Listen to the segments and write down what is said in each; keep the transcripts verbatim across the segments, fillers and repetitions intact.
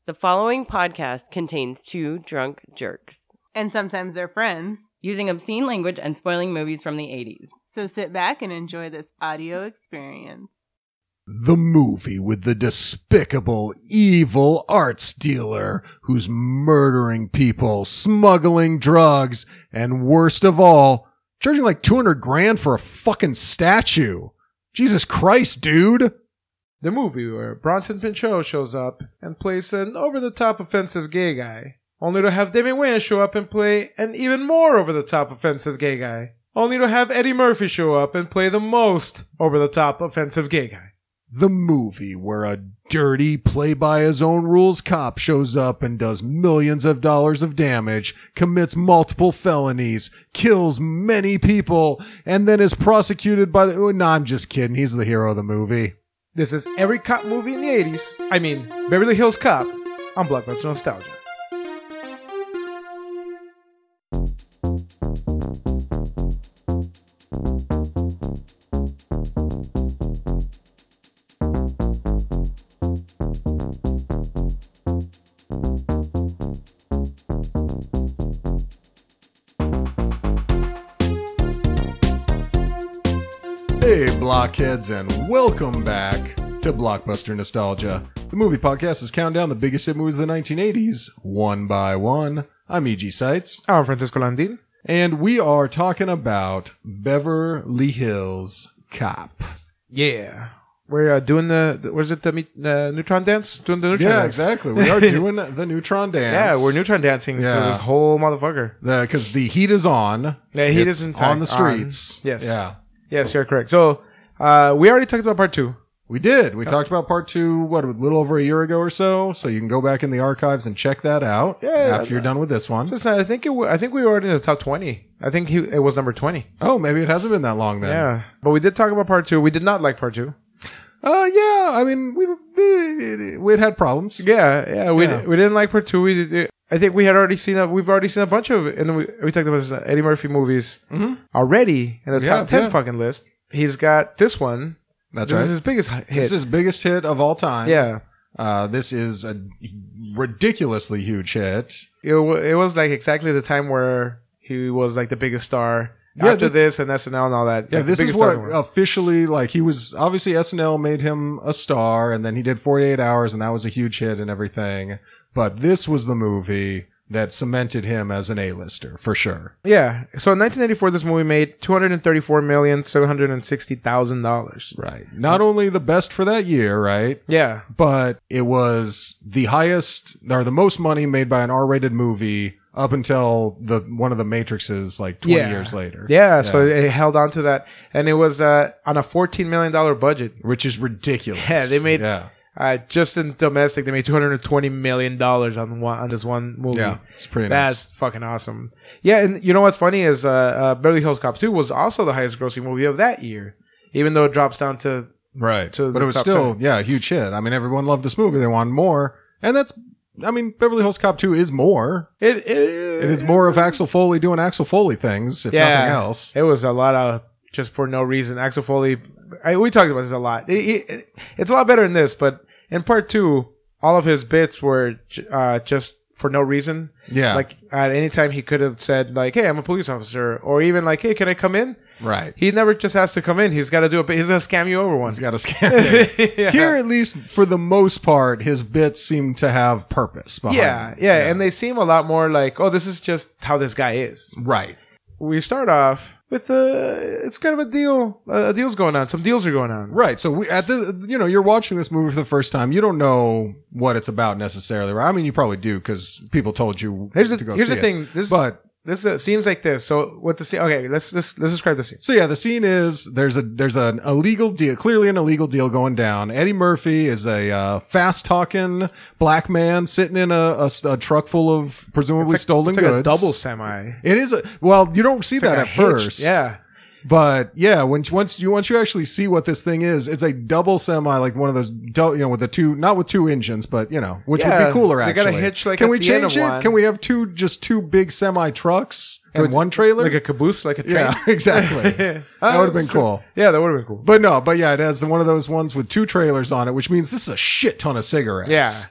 The following podcast contains two drunk jerks. And sometimes they're friends. Using obscene language and spoiling movies from the eighties. So sit back and enjoy this audio experience. The movie with the despicable, evil arts dealer who's murdering people, smuggling drugs, and worst of all, charging like two hundred grand for a fucking statue. Jesus Christ, dude. The movie where Bronson Pinchot shows up and plays an over-the-top offensive gay guy, only to have Damian Wayans show up and play an even more over-the-top offensive gay guy, only to have Eddie Murphy show up and play the most over-the-top offensive gay guy. The movie where a dirty, play-by-his-own-rules cop shows up and does millions of dollars of damage, commits multiple felonies, kills many people, and then is prosecuted by the... Oh, no, I'm just kidding. He's the hero of the movie. This is every cop movie in the eighties. I mean, Beverly Hills Cop on Blockbuster Nostalgia. Hey, blockheads, and welcome back to Blockbuster Nostalgia. The movie podcast is counting down the biggest hit movies of the nineteen eighties, one by one. I'm E G Sites. I'm Francisco Landin. And we are talking about Beverly Hills Cop. Yeah. We're uh, doing the, was it the uh, Neutron Dance? Doing the Neutron yeah, Dance. exactly. We are doing the Neutron Dance. Yeah, we're Neutron Dancing Yeah. for this whole motherfucker. Because the, the heat is on. Yeah, heat It's is in on the fact streets. on. Yes. Yeah. Yes, you're correct. So, uh, we already talked about part two. We did. We talked about part two, what, a little over a year ago or so. So you can go back in the archives and check that out Yeah, after you're done with this one. Since I think it, w- I think we were already in the top twenty. I think he, it was number twenty. Oh, maybe it hasn't been that long then. Yeah, but we did talk about part two. We did not like part two. Uh, yeah. I mean, we we we had problems. Yeah, yeah, we Yeah. we didn't like part two. We did, I think we had already seen a, we've already seen a bunch of, and we we talked about this, Eddie Murphy movies Mm-hmm. already in the Yeah, top ten yeah. fucking list. He's got this one. That's this right. is his biggest hit. This is his biggest hit of all time. Yeah, Uh, this is a ridiculously huge hit. it w- it was like exactly the time where he was like the biggest star. Yeah, After this- this, and S N L and all that. Yeah, like, the this is biggest star what in the world. officially, like, he was, obviously S N L made him a star, and then he did forty-eight hours, and that was a huge hit and everything. But this was the movie that cemented him as an A-lister, for sure. Yeah. So in nineteen eighty-four, this movie made two hundred thirty-four million seven hundred sixty thousand dollars. Right. Not only the best for that year, right? Yeah. But it was the highest, or the most money made by an R-rated movie up until the one of the Matrixes, like twenty Yeah. years later. Yeah. So it held on to that. And it was uh, on a fourteen million dollars budget. Which is ridiculous. Yeah, they made Yeah. uh, just in domestic, they made two hundred twenty million dollars on one on this one movie. Yeah, it's pretty nice. That's fucking awesome. Yeah, and you know what's funny is uh, uh, Beverly Hills Cop two was also the highest grossing movie of that year, even though it drops down to Right. to But the it was top still, ten. yeah, a huge hit. I mean, everyone loved this movie. They wanted more. And that's, I mean, Beverly Hills Cop two is more. it. It, It is more of Axel Foley doing Axel Foley things, if yeah, nothing else. It was a lot of just for no reason. Axel Foley, I, we talked about this a lot. It, it, it's a lot better than this, but in part two, all of his bits were j- uh, just for no reason. Yeah. Like at any time he could have said like, "Hey, I'm a police officer," or even like, "Hey, can I come in?" Right. He never just has to come in. He's got to do it. He's gonna scam you over one. He's got a scan there. Yeah. Here, at least for the most part, his bits seem to have purpose behind Yeah, them. yeah, and they seem a lot more like, oh, this is just how this guy is. Right. We start off with a, it's kind of a deal. A deal's going on. Some deals are going on. Right. So we, at the, you know, you're watching this movie for the first time. You don't know what it's about necessarily, right? I mean, you probably do because people told you Here's the, to go here's see the it. thing. This, But this is, scenes like this. So what the scene? Okay, let's let's let's describe the scene. So yeah, the scene is there's a there's an illegal deal, clearly an illegal deal going down. Eddie Murphy is a uh, fast talking black man sitting in a, a, a truck full of presumably It's like, stolen it's like goods. a double semi. It is a well, you don't see It's that like a at hitch. first, Yeah. But yeah, when once you once you actually see what this thing is, it's a double semi, like one of those, dou- you know, with the two, not with two engines, but you know, which would Yeah, be cooler. they Actually, got a hitch, like, can at we the end change of it? one. Can we have two, just two big semi trucks and With- one trailer? Like a caboose, like a train. Yeah, exactly. That Uh, would have been that's true. cool. Yeah, that would have been cool. But no, but yeah, it has one of those ones with two trailers on it, which means this is a shit ton of cigarettes. Yeah.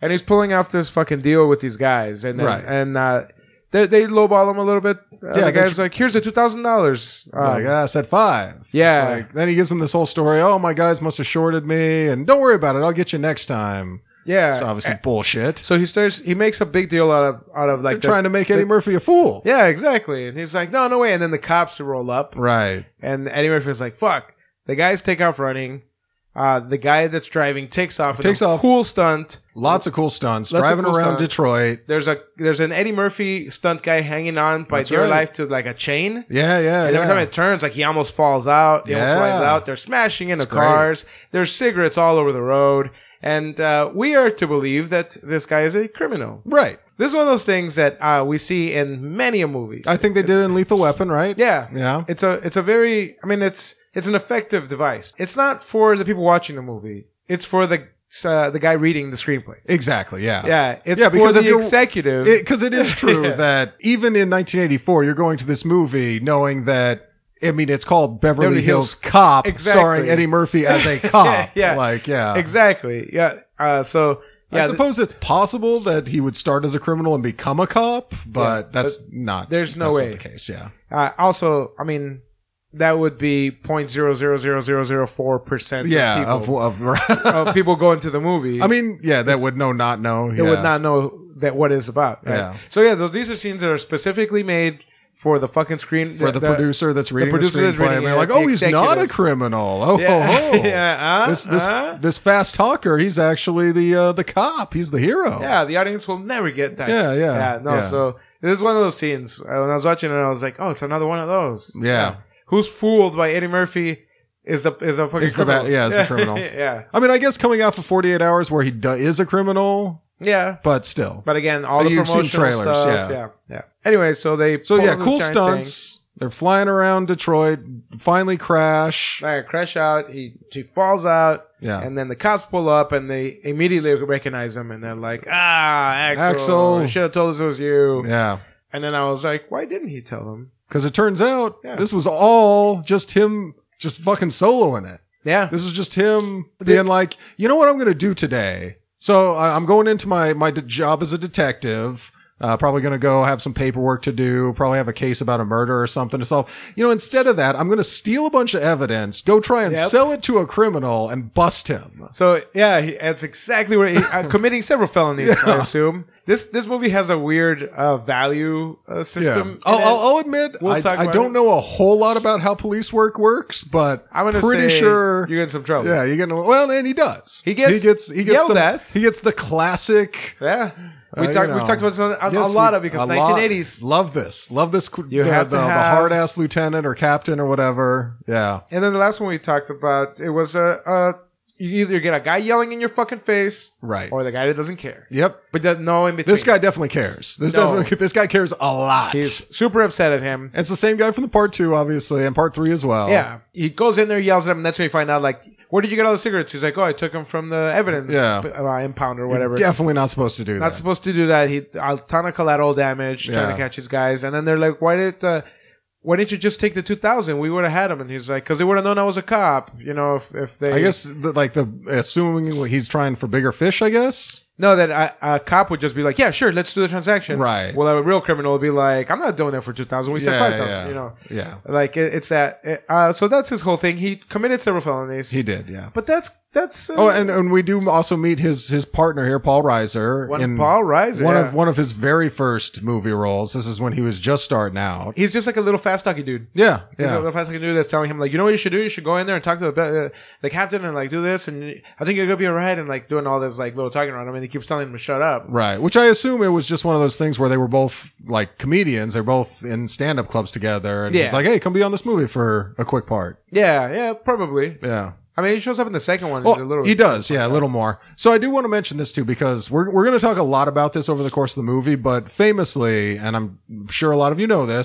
and he's pulling off this fucking deal with these guys, and then, Right. and uh, they they lowball him a little bit. Uh, Yeah, the they guy's tr- like, "Here's the two thousand dollars." like, ah, I said five. yeah. It's like, then he gives them this whole story. Oh, my guys must have shorted me, and don't worry about it. I'll get you next time. Yeah, It's obviously bullshit. so he starts. He makes a big deal out of out of like They're the- trying to make Eddie the- Murphy a fool. Yeah, exactly. And he's like, "No, no way!" And then the cops roll up, Right. and Eddie Murphy's like, "Fuck!" The guys take off running. Uh, the guy that's driving takes off. in Takes a off. Cool stunt. Lots of cool stunts. Lots of driving cool around stunts. Detroit. There's a there's an Eddie Murphy stunt guy hanging on by That's dear right. life to like a chain. Yeah, yeah, And yeah. every time it turns, like he almost falls out. He almost Yeah. flies out. They're smashing into It's great. cars. There's cigarettes all over the road. And uh, we are to believe that this guy is a criminal. Right. This is one of those things that uh, we see in many movies. I think they did it in Lethal Weapon, right? Yeah. Yeah. It's a it's a very I mean it's it's an effective device. It's not for the people watching the movie. It's for the uh, the guy reading the screenplay. Exactly. Yeah. Yeah, it's Yeah, for because if the you're- executive. Because it, is true Yeah. that even in nineteen eighty-four, you're going to this movie knowing that, I mean, it's called Beverly, Beverly Hills, Hills. Cop, Exactly. starring Eddie Murphy as a cop. Yeah. Like, yeah. Exactly. Yeah. Uh, so yeah, I suppose it's possible that he would start as a criminal and become a cop, but Yeah, that's not. there's no that's not way. the case. Yeah. Uh, also, I mean, that would be point zero zero zero zero zero four percent. Yeah. of people, Of, of, of people going to the movie. I mean, yeah, that would know, not know. they yeah. would not know that what it's about. Right? Yeah. So yeah, those these are scenes that are specifically made for the fucking screen For the, producer that's reading the, producer that's screenplay, reading and they're it, like, the "Oh, he's not a executives. criminal. Oh, Yeah. ho, ho. Yeah, uh, this this uh. this fast talker, he's actually the uh, the cop. He's the hero." Yeah, the audience will never get that. Yeah, yeah, yeah. No, yeah. so this is one of those scenes. Uh, when I was watching it, I was like, "Oh, it's another one of those." Yeah. Who's fooled by Eddie Murphy is the is a fucking Is the ba- criminal. yeah, is the criminal. yeah, I mean, I guess coming out for forty-eight hours where he do- is a criminal, yeah. but still. But again, all the You've seen promotional trailers, stuff. yeah. yeah, yeah. Anyway, so they So pull yeah, this cool giant stunts. They're flying around Detroit, finally crash. Thing. They crash out. He he falls out. Yeah. And then the cops pull up and they immediately recognize him and they're like, "Ah, Axel, Axel. should have told us it was you." Yeah. And then I was like, "Why didn't he tell them?" Because it turns out Yeah. this was all just him just fucking soloing it. Yeah. This is just him being like, you know what I'm going to do today? So I- I'm going into my, my de- job as a detective. Uh, probably going to go have some paperwork to do. Probably have a case about a murder or something to solve. You know, instead of that, I'm going to steal a bunch of evidence, go try and Yep. sell it to a criminal and bust him. So yeah, he, that's exactly what he, uh, committing several felonies. I assume this this movie has a weird uh, value uh, system. in I'll, it. I'll, I'll admit, We'll I, talk I about don't it. know a whole lot about how police work works, but I'm gonna pretty say sure you're in some trouble. Yeah, you're getting well, and he does. He gets he gets he gets yelled the at. he gets the classic. Yeah. We Uh, talked. you We've know. talked about this on, on Yes, a lot we- of because a lot. nineteen eighties. Love this. Love this. You the, have to the, the have- hard ass lieutenant or captain or whatever. Yeah. And then the last one we talked about, it was a. Uh, you either get a guy yelling in your fucking face, Right. or the guy that doesn't care, Yep. but doesn't know in between. This guy definitely cares. This No. definitely this guy cares a lot. he's super upset at him. it's the same guy from the part two, obviously, and part three as well. Yeah, he goes in there, yells at him, and that's when you find out, like, where did you get all the cigarettes? He's like, oh, I took them from the evidence Yeah. uh, impound or You're whatever. definitely not supposed to do Not that. supposed to do that. He a ton of collateral damage trying Yeah. to catch his guys, and then they're like, "Why did? Uh, why didn't you just take the two thousand? We would have had him." And he's like, "Because they would have known I was a cop." You know, if if they, I guess the, like the assuming he's trying for bigger fish. I guess. no, that a, a cop would just be like, "Yeah, sure, let's do the transaction." Right. Well, a real criminal would be like, "I'm not doing it for two thousand. We said Yeah, five thousand. yeah. You know, Yeah. like it, it's that. Uh, so that's his whole thing. He committed several felonies. He did. Yeah. but that's that's. Uh, Oh, and, and we do also meet his his partner here, Paul Reiser. one in Paul Reiser, one yeah. of one of his very first movie roles. This is when he was just starting out. He's just like a little fast talky dude. Yeah, He's a yeah, little fast talky dude that's telling him like, you know what you should do? You should go in there and talk to the uh, the captain and like do this, and I think you're gonna be alright, and like doing all this like little talking around him, and he keeps telling him to shut up. right. Which I assume it was just one of those things where they were both like comedians. They're both in stand up clubs together, and Yeah. he's like, "Hey, come be on this movie for a quick part." Yeah, yeah, probably. Yeah. I mean, he shows up in the second one. Well, He's a little, he does, yeah, a little more. So I do want to mention this too, because we're we're going to talk a lot about this over the course of the movie. But famously, and I'm sure a lot of you know this,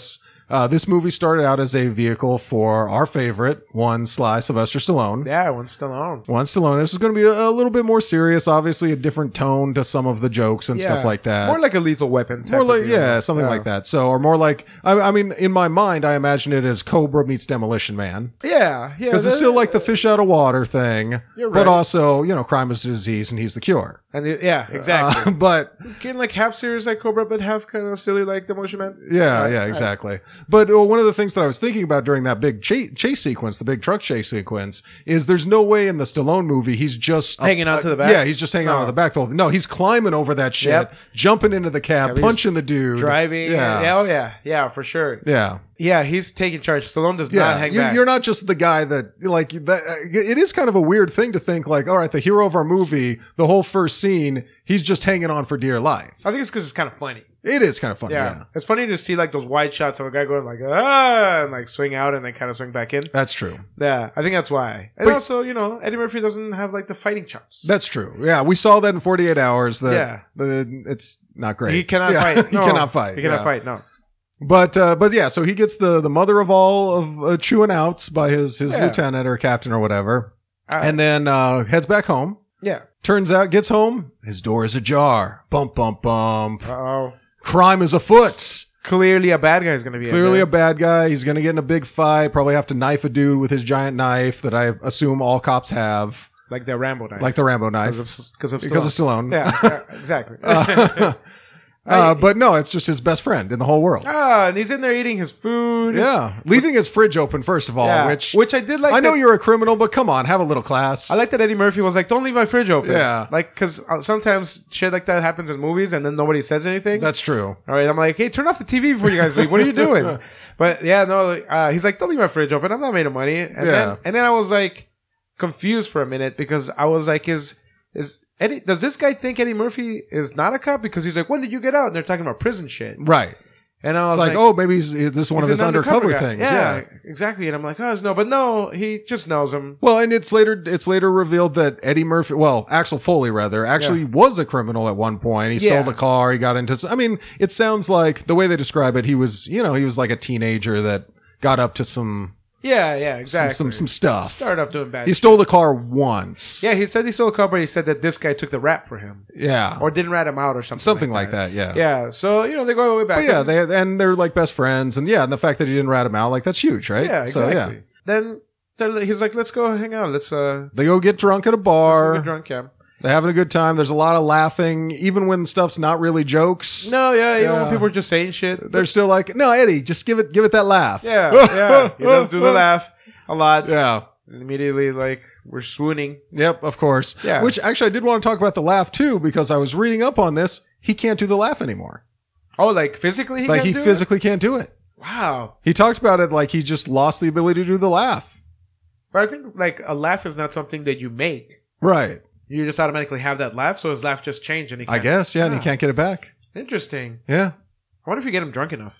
Uh, this movie started out as a vehicle for our favorite, one Sly Sylvester Stallone. Yeah, one's still on. One Stallone. This is going to be a, a little bit more serious, obviously a different tone to some of the jokes and stuff like that. More like a Lethal Weapon. Type More of like, deal. yeah, something Yeah. like that. So, or more like, I, I mean, in my mind, I imagine it as Cobra meets Demolition Man. Yeah, yeah. Because it's that- still like the fish out of water thing, You're but right. also, you know, crime is a disease and he's the cure. And the, yeah, exactly. Uh, but Getting like half serious like Cobra, but half kind of silly like Demolition Man. yeah, Right, yeah, right. exactly. But uh, one of the things that I was thinking about during that big chase, chase sequence, the big truck chase sequence, is there's no way in the Stallone movie he's just Hanging on to the back? Yeah, he's just hanging No. on to the back. the whole- No, he's climbing over that shit, Yep. jumping into the cab, Yeah, he's punching the dude, Driving. Yeah, Yeah. Oh, yeah. Yeah, for sure. yeah. Yeah, he's taking charge. Stallone does Yeah, not hang you're, back. you're not just the guy that like that. uh, It is kind of a weird thing to think like, all right, the hero of our movie, the whole first scene, he's just hanging on for dear life. I think it's because it's kind of funny. It is kind of funny. Yeah. Yeah, It's funny to see like those wide shots of a guy going like, ah, and like swing out and then kind of swing back in. that's true. Yeah, I think that's why. And But- also, you know, Eddie Murphy doesn't have like the fighting chops. That's true. Yeah, we saw that in forty-eight hours. That Yeah. the, it's not great. He cannot Yeah, fight. he No. cannot fight. He cannot yeah. fight. No. But uh, but yeah, so he gets the the mother of all of uh, chewing outs by his his Yeah. lieutenant or captain or whatever, Uh, and then uh, heads back home. Yeah. Turns out, gets home, his door is ajar. Bump bump bump. Uh oh. Crime is afoot. Clearly, a bad guy is going to be in Clearly there. a bad guy. He's going to get in a big fight. Probably have to knife a dude with his giant knife that I assume all cops have, like the Rambo knife, like the Rambo knife, because of because of because of Stallone. Stallone. Yeah, yeah, exactly. Uh, uh, but no, it's just his best friend in the whole world. ah, and he's in there eating his food. Yeah, leaving his fridge open first of all, Yeah, which which I did like. I know that- you're a criminal, but come on, have a little class. I like that Eddie Murphy was like, "Don't leave my fridge open." Yeah. like because sometimes shit like that happens in movies, and then nobody says anything. That's true. All right, I'm like, "Hey, turn off the T V before you guys leave. What are you doing?" But yeah, no, uh, he's like, "Don't leave my fridge open. I'm not made of money." And Yeah. then and then I was like confused for a minute because I was like, "Is is Eddie? Does this guy think Eddie Murphy is not a cop?" Because he's like, "When did you get out?" And they're talking about prison shit. Right. And I was It's like, like, oh, maybe he's, this is one of he's his an undercover, guy. things. Yeah, Yeah. exactly. And I'm like, oh no, but no, he just knows him. Well, and it's later it's later revealed that Eddie Murphy, well, Axel Foley rather, actually was a criminal at one point. He Yeah. stole the car. He got into. I mean, it sounds like the way they describe it, he was, you know, he was like a teenager that got up to some Yeah, yeah, some exactly. some, some stuff. Started off doing bad. He shit. stole the car once. Yeah, he said he stole a car, but he said that this guy took the rap for him yeah, or didn't rat him out or something. something like that. Yeah. Yeah, so you know they go way back. But yeah, That's- they and they're like best friends, and yeah, and the fact that he didn't rat him out, like that's huge, right? yeah, So, exactly. Then they're- he's like, "Let's go hang out. Let's uh, They go get drunk at a let's bar. go get drunk." Yeah. They're having a good time. There's a lot of laughing, even when stuff's not really jokes. No, yeah, even Yeah. when people are just saying shit. They're still like, no, Eddie, just give it, give it that laugh. Yeah, yeah. He does do the laugh a lot. Yeah. And immediately, like we're swooning. Yep. Of course. Yeah. Which actually, I did want to talk about the laugh too, because I was reading up on this. He can't do the laugh anymore. Oh, like physically, he like can't he do physically can't do it. it? Wow. He talked about it like he just lost the ability to do the laugh. But I think like a laugh is not something that you make. Right. You just automatically have that laugh, so his laugh just changed, and he. I Can't. guess. Yeah. And Yeah. he can't get it back. Interesting. Yeah. I wonder if you get him drunk enough.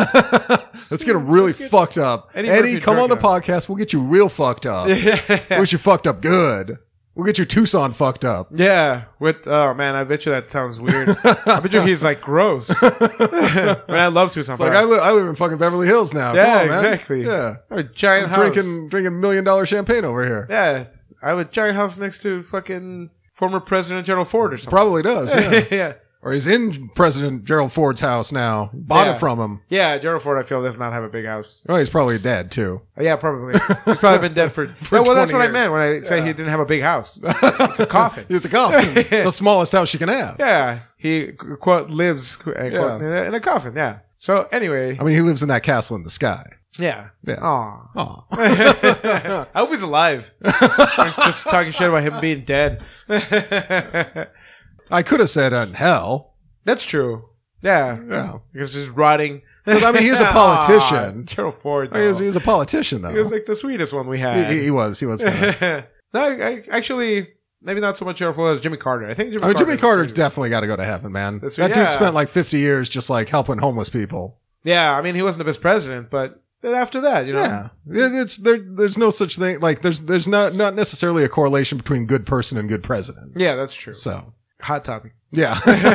Let's get him really Let's get fucked up. Eddie Eddie, Murphy come on the drunk podcast. We'll get you real fucked up. We'll get you fucked up good. We'll get you Tucson fucked up. Yeah, with oh man, I bet you that sounds weird. I bet you he's like gross. Man, I love Tucson. It's like I, li- I live in fucking Beverly Hills now. Yeah, Come on, man. exactly. Yeah, a giant I'm house. drinking drinking million dollar champagne over here. Yeah, I have a giant house next to fucking former President Gerald Ford or something. Probably does. Yeah. yeah, Or he's in President Gerald Ford's house now. Bought Yeah. it from him. yeah. Gerald Ford, I feel, does not have a big house. Oh, he's probably dead too. Yeah, probably. He's probably been dead for. For no, well, that's twenty what I meant when I say Yeah. he didn't have a big house. It's, it's a coffin. It's a coffin. The smallest house you can have. Yeah, he quote lives quote, Yeah. in, a, in a coffin. Yeah. So anyway, I mean, he lives in that castle in the sky. yeah. Yeah. Aw. Aw. I hope he's alive. Just talking shit about him being dead. I could have said in hell. That's true. Yeah. Yeah. Because he's rotting. But, I mean, he's a politician. Aw, Gerald Ford. He was, though. he was a politician, though. He was like the sweetest one we had. he, he was. He was. Kinda. no, I, actually, maybe not so much Gerald Ford as Jimmy Carter. I think Jimmy, I mean, Jimmy Carter's Carter's the sweetest. definitely got to go to heaven, man. That's- That yeah. dude spent like fifty years just like helping homeless people. Yeah, I mean, he wasn't the best president, but after that, you know. Yeah, It- it's there. There's no such thing. Like there's there's not not necessarily a correlation between good person and good president. Yeah, that's true. So Hot topic. Yeah.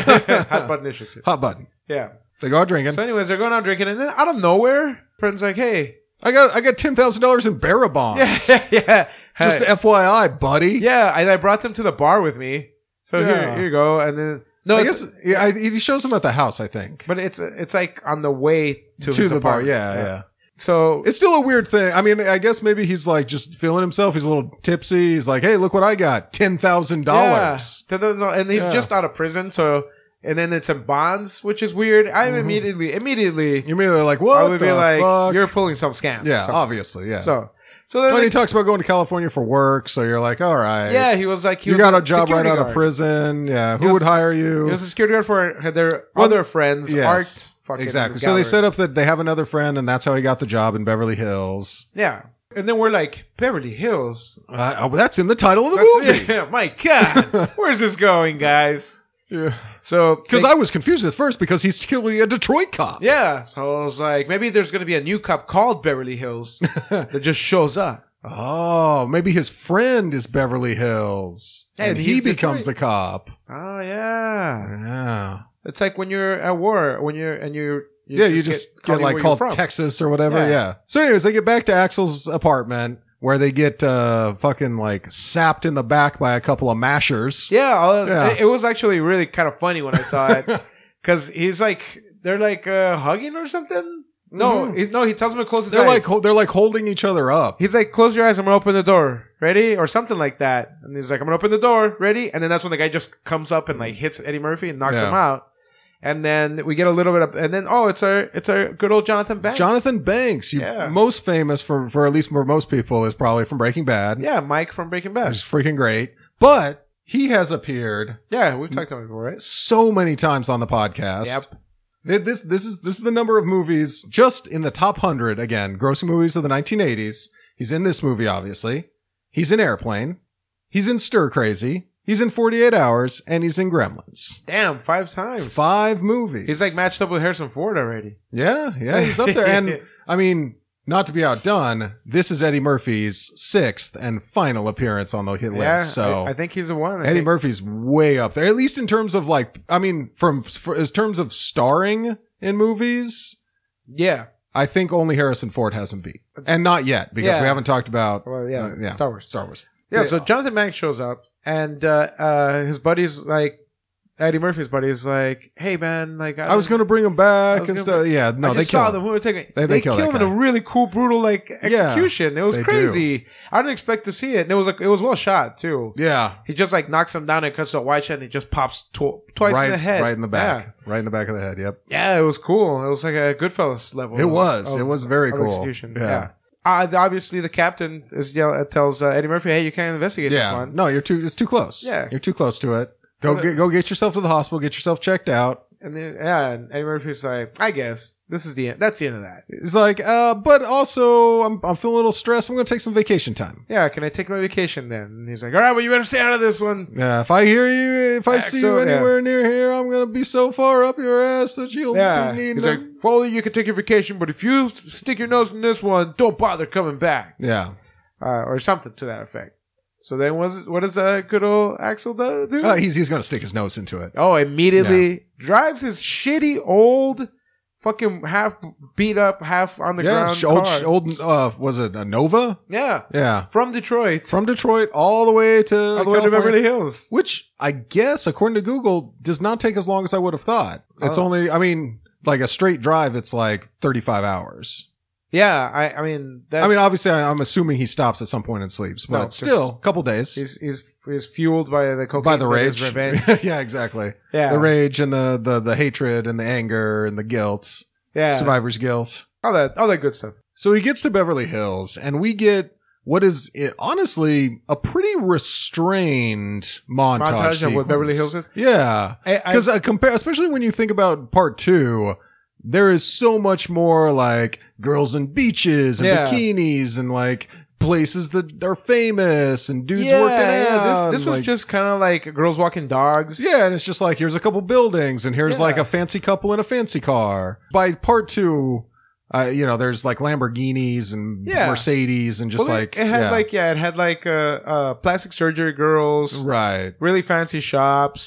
Hot button issues. Hot button. Yeah. They go out drinking. So anyways, they're going out drinking, and then out of nowhere, friend's like, hey. I got I got ten thousand dollars in bearer bonds. Yeah, yeah. Just Hey. F Y I, buddy. Yeah, I, I brought them to the bar with me. So Yeah. here, here you go. And then no, I it's, guess yeah, I, he shows them at the house, I think. but it's it's like on the way to, To his the bar, apartment. yeah, yeah. So It's still a weird thing. I mean, I guess maybe he's like just feeling himself. He's a little tipsy. He's like, hey, look what I got. ten thousand dollars. Yeah. No, no, and he's Yeah. just out of prison. So and then it's in bonds, which is weird. I'm Mhm. immediately immediately You're immediately like, what I would the be like, fuck? you're pulling some scam. yeah, So- obviously, yeah. So so then But he like, talks about going to California for work, so you're like, all right. yeah, he was like, he you was got a a job right security out of guard. prison. Yeah. Who was- would hire you? He was a security guard for their Well, other friends, yes, art. Fucking exactly. So gallery. they set up that they have another friend, and that's how he got the job in Beverly Hills. Yeah. And then we're like, Beverly Hills. Uh, oh, that's in the title of the That's- movie. Yeah, my God. Where's this going, guys? Yeah. So, Because they- I was confused at first because he's killing a Detroit cop. yeah. So I was like, maybe there's going to be a new cop called Beverly Hills that just shows up. Oh, maybe his friend is Beverly Hills, And and he he's becomes Detroit. a cop. Oh, yeah. Yeah. It's like when you're at war, when you're, and you're, you yeah, you just call get, you like where called you're from. Texas or whatever. Yeah. Yeah. So, anyways, they get back to Axel's apartment where they get uh, fucking like sapped in the back by a couple of mashers. Yeah, all- Yeah. It, it was actually really kind of funny when I saw it because he's like, they're like uh, hugging or something. No, Mhm. he, no, he tells him to close his They're like eyes. ho- they're like holding each other up. He's like, close your eyes, I'm gonna open the door. Ready? Or something like that. And he's like, I'm gonna open the door. Ready? And then that's when the guy just comes up and like hits Eddie Murphy and knocks Yeah. him out. And then we get a little bit of, and then, oh, it's our, it's our good old Jonathan Banks. Jonathan Banks, you Yeah. most famous for for at least for most people is probably from Breaking Bad. Yeah, Mike from Breaking Bad. Which is freaking great. But he has appeared Yeah, we've talked about it before, right? so many times on the podcast. Yep. Th- This this is this is the number of movies just in the top hundred again, grossing movies of the nineteen eighties. He's in this movie, obviously. He's in Airplane. He's in Stir Crazy. He's in forty-eight hours, and he's in Gremlins. Damn, five times. Five movies. He's like matched up with Harrison Ford already. Yeah, yeah, he's up there. And I mean, not to be outdone, this is Eddie Murphy's sixth and final appearance on the hit Yeah, list. So I, I think he's the one. I Eddie think- Murphy's way up there, at least in terms of like, I mean, from for, as terms of starring in movies, Yeah. I think only Harrison Ford hasn't beat, and not yet because Yeah. we haven't talked about Well, yeah, uh, yeah, Star Wars. Star Wars. Yeah, Yeah. so Jonathan Banks shows up, and uh, uh, his buddy's like, Eddie Murphy's buddy is like, "Hey man, like I was going to bring him I back was and gonna- stuff. Yeah, no, I they just saw killed them. him. Who were taking? They- They, they killed killed that him in a guy. really cool, brutal like execution. it was they do. crazy. I didn't expect to see it, and it was like it was well shot too. Yeah, He just like knocks him down and cuts to a wide shot, and he just pops tw- twice right, in the head, right in the back, right in the back of the head. Yep, Yeah. yeah, it was cool. It was like a Goodfellas level. it was. of- it was very of cool. execution. Yeah. Yeah. Uh, obviously, the captain is yell- tells uh, Eddie Murphy, "Hey, you can't investigate this Yeah, one." no, you're too. It's too close. Yeah. you're too close to it. Go But- get go get yourself to the hospital. Get yourself checked out. And then, yeah, and Eddie Murphy's like, I guess this is the end. That's the end of that. It's like, uh, but also I'm I'm feeling a little stressed. I'm going to take some vacation time. Yeah, can I take my vacation then? And he's like, all right, well, you better stay out of this one. Yeah, if I hear you, if I see you Axel, yeah. anywhere near here, I'm going to be so far up your ass that you'll Yeah. be needing. He's like, to- Foley, you can take your vacation, but if you stick your nose in this one, don't bother coming back. yeah. Uh, or something to that effect. So then what's, what does uh, good old Axel do? do? Uh, he's he's going to stick his nose into it. oh, immediately drives his shitty old fucking half beat up, half on the Yeah, ground sh- old, car. sh- old. Uh, was it a Nova? yeah. Yeah, From Detroit. from Detroit all the way to all the way to California. Beverly Hills. Which I guess, according to Google, does not take as long as I would have thought. It's Oh. only, I mean, like a straight drive, it's like thirty-five hours. Yeah, I, I mean, that, I mean, obviously, I, I'm assuming he stops at some point and sleeps, but No, 'cause still, a couple days he's he's he's fueled by the cocaine, by the that is rage. revenge. Yeah, exactly. Yeah, The rage and the, the, the hatred and the anger and the guilt, yeah, survivor's guilt. all that all that good stuff. So he gets to Beverly Hills and we get what is eh, honestly a pretty restrained montage, Montage of what sequence. Beverly Hills is? Yeah. I, I, Because uh, compare, especially when you think about part two, there is so much more like girls in beaches and Yeah. bikinis and like places that are famous and dudes yeah, working yeah, out. This, this and, was like- just kind of like girls walking dogs. yeah, and it's just like here's a couple buildings and here's Yeah. like a fancy couple in a fancy car. By part two, uh, you know, there's like Lamborghinis and Yeah. Mercedes and just Well, like it, it had yeah. like yeah, it had like uh, uh plastic surgery girls, right. really fancy shops.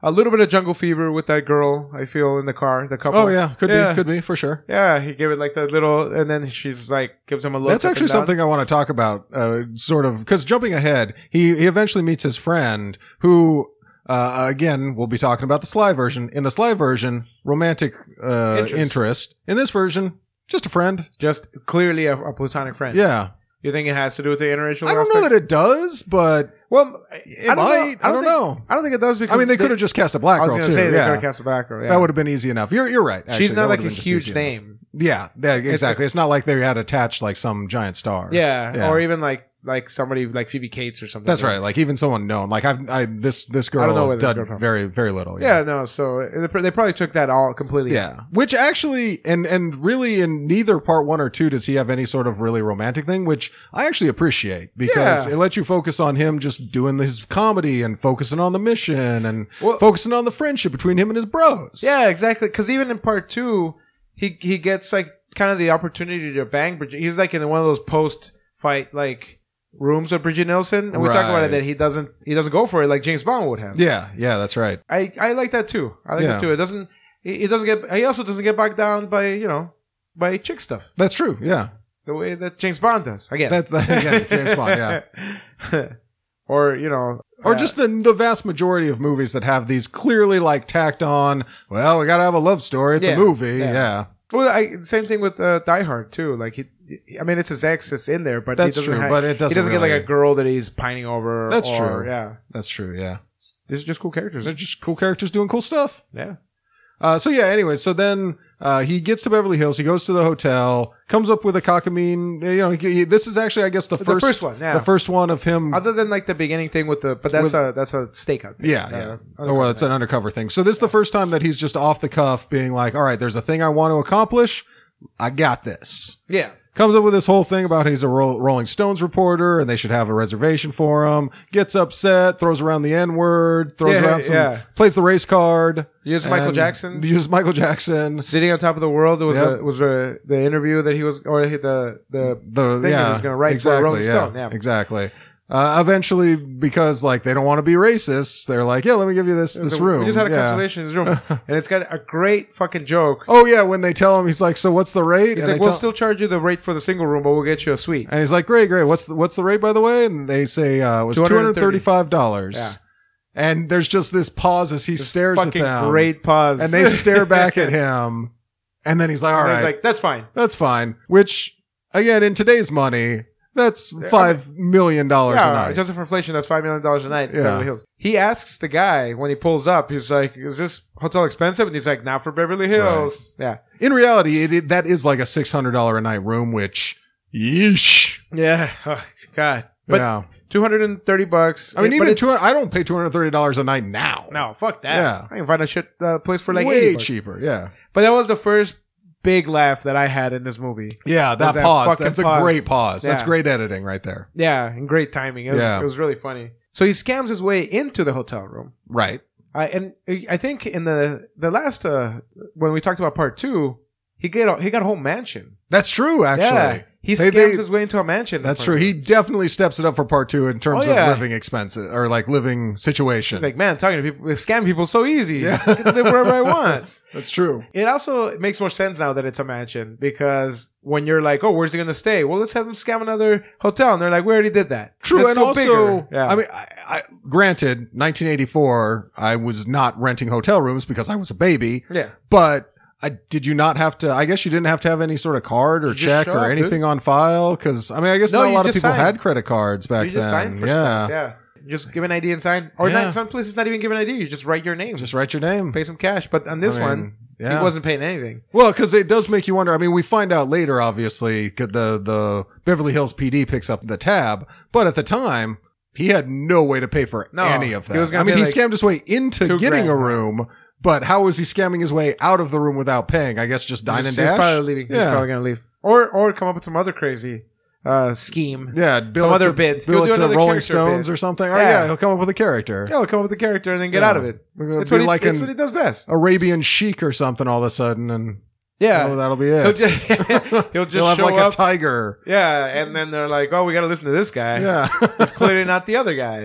A little bit of Jungle Fever with that girl, I feel, in the car. The couple. Oh yeah, could Yeah. be, could be for sure. Yeah, he gave it like the little, and then she's like, gives him a look. That's up actually and down. something I want to talk about, uh, sort of, because jumping ahead, he, he eventually meets his friend who, uh, again, we'll be talking about the Sly version. In the Sly version, romantic, uh, Interest. interest. In this version, just a friend. Just clearly a, a platonic friend. Yeah. You think it has to do with the interracial I don't know aspect? that it does, but Well, it I don't might. know. I don't think, know. I don't think it does because I mean, they could have just cast a black I was girl going too. to say they could yeah. have cast a black girl. Yeah. That would have been easy enough. You're, you're right. Actually. She's That not like would a have been just huge easy enough. name. Yeah, yeah, exactly. It's not like they had attached like some giant star. Yeah, Yeah. or even like like somebody like Phoebe Cates or something. That's like right. Like even someone known. Like I've, I this this girl I don't know where this done girl from. very very little. Yeah, no. So uh, they probably took that all completely. Yeah. Which actually, and, and really in neither part one or two does he have any sort of really romantic thing, which I actually appreciate because Yeah. it lets you focus on him just doing his comedy and focusing on the mission and Well- focusing on the friendship between him and his bros. Yeah, exactly. Because even in part two, he he gets like kind of the opportunity to bang Bridget. He's like in one of those post fight like rooms with Bridget Nielsen, and we talk about Right. it that he doesn't he doesn't go for it like James Bond would have. Yeah. Yeah. That's right. I I like that too. I like Yeah. that too. It doesn't it it doesn't get he also doesn't get bogged down by you know by chick stuff That's true. Yeah. the way that James Bond does. Again, That's the, again, James Bond. Yeah. or you know, Or uh, just the the vast majority of movies that have these clearly like tacked on. Well, we got to have a love story. It's Yeah. a movie. Yeah. Yeah. well, I, same thing with uh, Die Hard too. Like he, I mean, it's his ex that's in there, but That's he doesn't true, have- but it doesn't He doesn't get really- like a girl that he's pining over. That's or- true. Yeah, That's true. Yeah. these are just cool characters. They're just cool characters doing cool stuff. Yeah. Uh, so yeah, anyway, so then, uh, he gets to Beverly Hills, he goes to the hotel, comes up with a cockamine, you know, he, he- this is actually, I guess, the The first, first one, yeah. the first one of him. Other than like the beginning thing with the, but that's With- a that's a stakeout. Thing. yeah, Uh, yeah. other Oh, well, than it's that. an undercover thing. So this is the first time that he's just off the cuff being like, all right, there's a thing I want to accomplish. I got this. yeah. Comes up with this whole thing about he's a Ro- Rolling Stones reporter and they should have a reservation for him. Gets upset, throws around the N word, throws Yeah, around some, yeah. plays the race card. Uses Michael and Jackson. Uses Michael Jackson. Sitting on top of the world was Yep. a, was a, the interview that he was or the the The, thing that yeah, he was going to write exactly, for Rolling yeah, Stone. Yeah, exactly. Uh, eventually, because like they don't want to be racist, they're like, yeah, let me give you this this The- room. We just had a yeah. cancellation in his room, and it's got a great fucking joke. Oh yeah, when they tell him, he's like, so what's the rate? He's and like, they "We'll tell- still charge you the rate for the single room, but we'll get you a suite." And he's like, great, great. What's the, what's the rate, by the way? And they say, uh, it was two hundred thirty-five dollars. Yeah. And there's just this pause as he stares at Fucking them. great pause, And they stare back at him. And then he's like, all And right, he's like, "That's fine." that's fine. Which, again, in today's money, that's five million dollars a Yeah, night. adjusted for inflation, that's five million dollars a night. in Yeah. Beverly Hills. He asks the guy when he pulls up. He's like, "Is this hotel expensive?" And he's like, "Not for Beverly Hills." Yeah, In reality, it, it, that is like a six hundred dollars a night room, which, yeesh. yeah. Oh, God, but yeah. two hundred and thirty bucks. I mean, But even it's- two hundred, I don't pay two hundred thirty dollars a night now. no, fuck that. Yeah. I can find a shit uh, place for like way eighty bucks. cheaper. Yeah. But that was the first big laugh that I had in this movie. Yeah, that, Was that pause. fucking That's a pause. great pause. That's Yeah. great editing right there. Yeah, and great timing. It was, Yeah. it was really funny. So he scams his way into the hotel room. Right. I and I think in the the last uh, when we talked about part two, he got a, he got a whole mansion. That's true, actually. Yeah, he They- scams they- his way into a mansion. in That's part true. two. He definitely steps it up for part two in terms Oh, yeah. of living expenses or like living situation. He's like, man, talking to people, scam people is so easy. Yeah. I can live wherever I want. That's true. It also makes more sense now that it's a mansion because when you're like, oh, where's he going to stay? Well, let's have him scam another hotel. And they're like, we already did that. True. Let's and go also, bigger. Yeah. I mean, I, I, granted, nineteen eighty-four, I was not renting hotel rooms because I was a baby, yeah. but I, did you not have to, I guess you didn't have to have any sort of card or You just check show or up, anything on file? Cause I mean, I guess No, not a you lot of just people sign. had credit cards back You just then. sign for yeah. stuff. Yeah. Just give an I D and sign. Or Yeah. not, some places not even give an I D. You just write your name. Just write your name. pay some cash. But on this I mean, one, yeah. he wasn't paying anything. Well, because it does make you wonder. I mean, we find out later, obviously, 'cause the the Beverly Hills P D picks up the tab, but at the time, he had no way to pay for No, any of he that. was gonna I mean, pay he like scammed his way into two getting grand. a room, but how was he scamming his way out of the room without paying? I guess just dine He's- and dash. He's probably leaving. He's Yeah. probably going to leave. Or or come up with some other crazy uh, scheme. Yeah, bill Some it other to, bit. bill He'll it do to another Rolling character Stones bit. or something. Oh Yeah. yeah, he'll come up with a character. Yeah, he'll come up with a character and then get Yeah. out of it. It'll That's be what, he, like that's an what he does best. Arabian Sheik or something all of a sudden, and Yeah. oh, that'll be He'll it. just, he'll just He'll have show like up. a tiger. yeah, and then they're like, oh, we got to listen to this guy. Yeah. It's clearly not the other guy.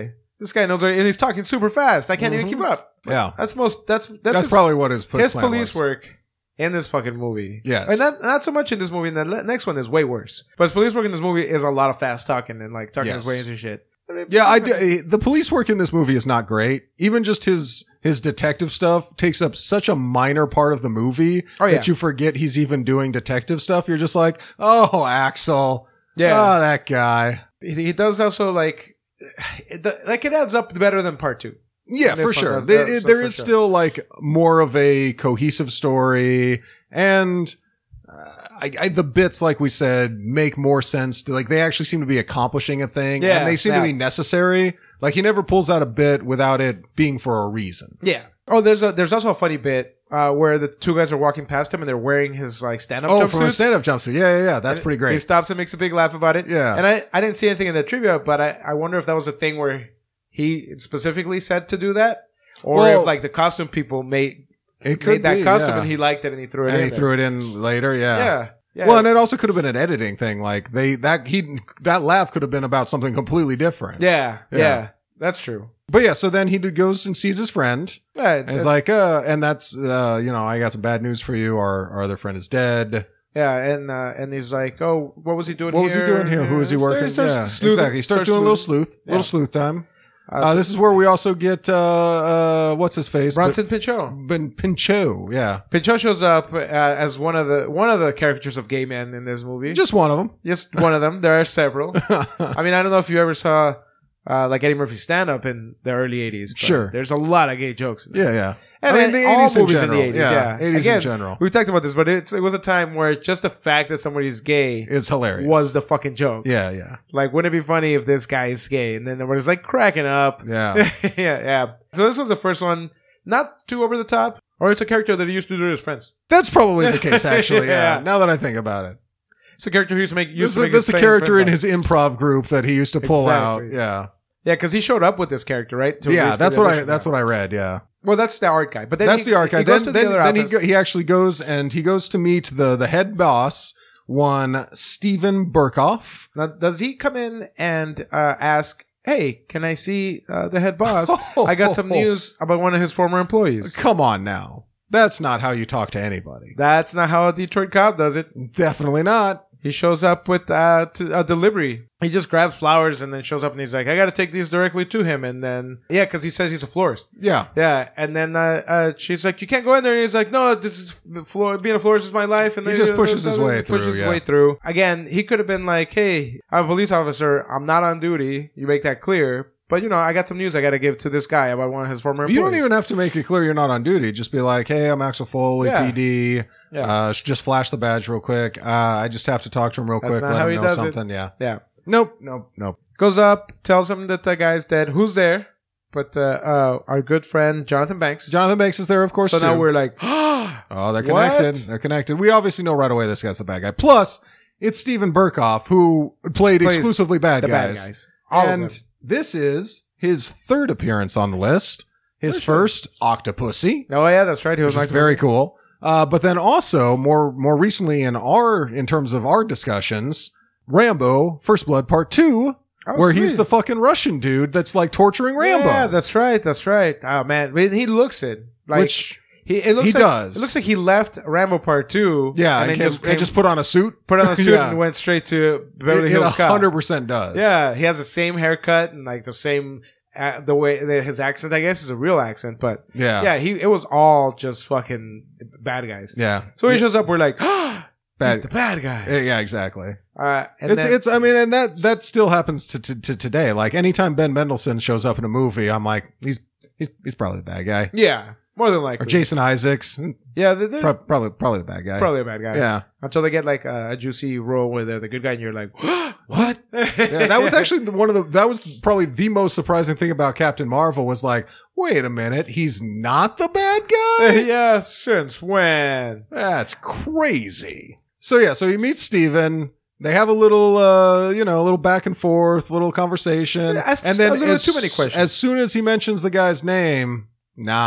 This guy knows, and he's talking super fast. I can't even keep up. Yeah. That's most. That's that's, That's his, probably what his, his plan police was. work in this fucking movie. Yes. And not not so much in this movie. And the le- next one is way worse. But his police work in this movie is a lot of fast talking and like talking Yes. his way into shit. Yeah, I do, the police work in this movie is not great. Even just his his detective stuff takes up such a minor part of the movie Oh, yeah. that you forget he's even doing detective stuff. You're just like, oh, Axel. Yeah. Oh, that guy. He, he does also like, it, like it adds up better than part two. Yeah, In this for one, sure. that- There- that- there for is sure. still like more of a cohesive story, and uh, I, I, the bits, like we said, make more sense. To, like they actually seem to be accomplishing a thing, Yeah, and they seem yeah. to be necessary. Like he never pulls out a bit without it being for a reason. Yeah. Oh, there's a there's also a funny bit uh, where the two guys are walking past him and they're wearing his like stand up Oh, jumpsuits. from a stand-up jumpsuit. Yeah, yeah, yeah. That's pretty He great. stops and makes a big laugh about it. Yeah. And I, I didn't see anything in the trivia, but I, I wonder if that was a thing where he specifically said to do that, or Well, if like the costume people made It could made that be, costume yeah. and he liked it and he threw it and in. he there. threw it in later. Yeah. Yeah. Yeah. Well, and it also could have been an editing thing. Like they that he that laugh could have been about something completely different. yeah, Yeah. yeah. That's true. But yeah, so then he goes and sees his friend. Yeah. And he's uh, like, uh, and that's, uh, you know, I got some bad news for you. Our, our other friend is dead. yeah, and uh, and he's like, oh, what was he doing What here? was he doing here? Who was he He starts- working? he starts Yeah, sleuthing- exactly. He starts doing a little sleuth, Yeah. little sleuth time. Uh, Uh, so this is where we also get, uh, uh, what's his face? Bronson Pinchot. But, ben Pinchot. Yeah. Pinchot shows up uh, as one of the one of the caricatures of gay men in this movie. Just one of them. Just one of them. There are several. I mean, I don't know if you ever saw uh, like Eddie Murphy stand up in the early eighties. But Sure. There's a lot of gay jokes. In there. Yeah, yeah. And I mean, then the all eighties in movies general. in the eighties. Yeah. eighties Again, in general. we've talked about this, but it's, it was a time where just the fact that somebody's gay It's hilarious. was the fucking joke. Yeah, yeah. Like, wouldn't it be funny if this guy is gay? And then everybody's like cracking up. Yeah. yeah, yeah. So this was the first one, not too over the top, or it's a character that he used to do to his friends. That's probably the case, actually. Yeah. Yeah. Now that I think about it. It's a character who used to make. Used This to is make this his is a famous character in friends his improv group that he used to pull out. Exactly. Yeah. Yeah, because he showed up with this character, right? To Yeah, read for that's the what I audition that's now. what I read, yeah. Well, that's the art guy. But then That's he, the archive. He goes Then to then, the other then he office. go, he actually goes and he goes to meet the the head boss, one Stephen Burkhoff. Now, does he come in and uh, ask, "Hey, can I see uh, the head boss? I got some news about one of his former employees." Come on now. That's not how you talk to anybody. That's not how a Detroit cop does it. Definitely not. He shows up with uh, to, a delivery. He just grabs flowers and then shows up and he's like, "I got to take these directly to him." And then, yeah, because he says he's a florist. Yeah. Yeah, and then uh, uh, she's like, "You can't go in there." And he's like, "No, this is floor, being a florist is my life." And He then just pushes his way he pushes through, his yeah. way through. Again, he could have been like, "Hey, I'm a police officer. I'm not on duty. You make that clear." But you know, I got some news I got to give to this guy about one of his former employees. You don't even have to make it clear you're not on duty. Just be like, hey, I'm Axel Foley, Yeah. P D. Yeah. Uh, just flash the badge real quick. Uh, I just have to talk to him real That's quick. not Let how him he know does it. something. Yeah. Yeah. Nope. Nope. Nope. Goes up, tells him that the guy's dead. Who's there? But uh, uh, our good friend Jonathan Banks. Jonathan Banks is there, of course, so too. now we're like, Oh, they're What? connected. They're connected. We obviously know right away this guy's the bad guy. Plus, it's Stephen Burkhoff, who played Plays exclusively bad the guys. bad guys. All and of them. this is his third appearance on the list. His For sure. first, Octopussy, Oh yeah, that's right. He was which is like very cool. Uh, but then also more more recently in our in terms of our discussions, Rambo: First Blood Part Two, Oh, where he's sweet. the fucking Russian dude that's like torturing Rambo. Yeah, that's right. That's right. Oh man, I mean, he looks it. Like which he, it looks he like, does. It looks like he left Rambo Part Two. yeah, and and, then came- just, and came- just put on a suit. put on a suit Yeah. and went straight to Beverly It Hills one Cop. hundred percent does. Yeah, he has the same haircut and like the same uh, the way the, his accent. I guess is a real accent, but Yeah. yeah, he it was all just fucking bad guys. Yeah. So he Yeah. shows up. We're like, ah, Bad- he's the bad guy. Yeah, yeah, exactly. Uh, and it's then, it's I mean, and that that still happens to, to to today. Like anytime Ben Mendelsohn shows up in a movie, I'm like, he's he's he's probably the bad guy. yeah, more than likely. Or Jason Isaacs, yeah, they're, they're pro- probably probably the bad guy. probably a bad guy. Yeah, Until they get like a, a juicy role where they're the good guy, and you're like, what? yeah. That was actually the, one of the that was probably the most surprising thing about Captain Marvel was like, wait a minute, he's not the bad guy. yeah. Since when? That's crazy. So yeah, so he meets Steven. They have a little, uh, you know, a little back and forth, little conversation, Yeah, ask and then a little as, too many questions. as soon as he mentions the guy's name, nah,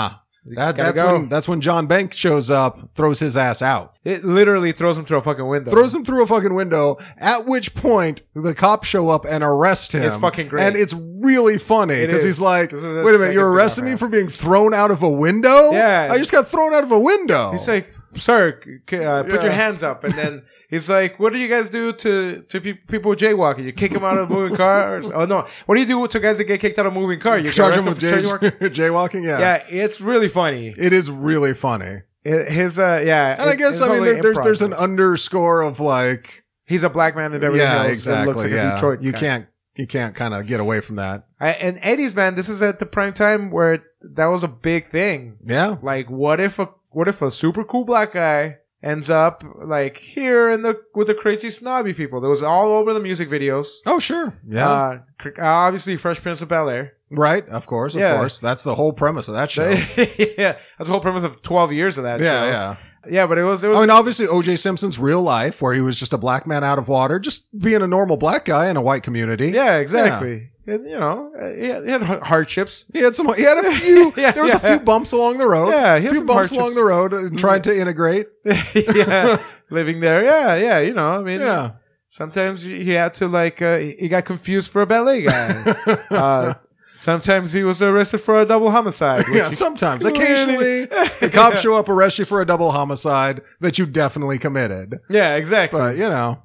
That, Gotta that's go. when that's when John Banks shows up, throws his ass out. It literally throws him through a fucking window. Throws him through a fucking window, at which point the cops show up and arrest him. It's fucking great. And it's really funny It because is. he's like, This wait is a the minute, second you're thing arresting I've me had. for being thrown out of a window? Yeah. I just got thrown out of a window. He's like, sir, c- uh, put Yeah. your hands up. And then he's like, what do you guys do to, to pe- people jaywalking? You kick them out of a moving car? Or, oh, no. What do you do to guys that get kicked out of a moving car? You charge arrest him with them for jay- jaywalking? jaywalking? Yeah. Yeah, it's really funny. It is really funny. It- his, uh, yeah. And I it- guess, it's I mean, totally there, there's improv. there's an underscore of like, He's a black man in Beverly yeah, Hills exactly. that looks like yeah. a Detroit You guy. can't, you can't kind of get away from that. I, and Eddie's, man, this is at the prime time where that was a big thing. Yeah. Like, what if a what if a super cool black guy ends up like here in the with the crazy snobby people? That was all over the music videos. Oh, sure. Yeah. Uh, cr- obviously, Fresh Prince of Bel Air. right. Of course. Of yeah. course. That's the whole premise of that show. yeah, that's the whole premise of twelve years of that. yeah. show. Yeah. yeah. But it was it was I mean, obviously, O J Simpson's real life, where he was just a black man out of water, just being a normal black guy in a white community. yeah, exactly. And you know, uh, he had, he had hardships. He had some. He had a few. Yeah, there was yeah. a few bumps along the road. Yeah, he a had few some bumps hardships. along the road and trying to integrate. yeah, living there. Yeah, yeah. You know, I mean, Yeah. sometimes he had to like uh, he got confused for a ballet guy. uh, sometimes he was arrested for a double homicide. which Yeah, he- sometimes. Occasionally, the cops show up, arrest you for a double homicide that you definitely committed. yeah, exactly. But, you know.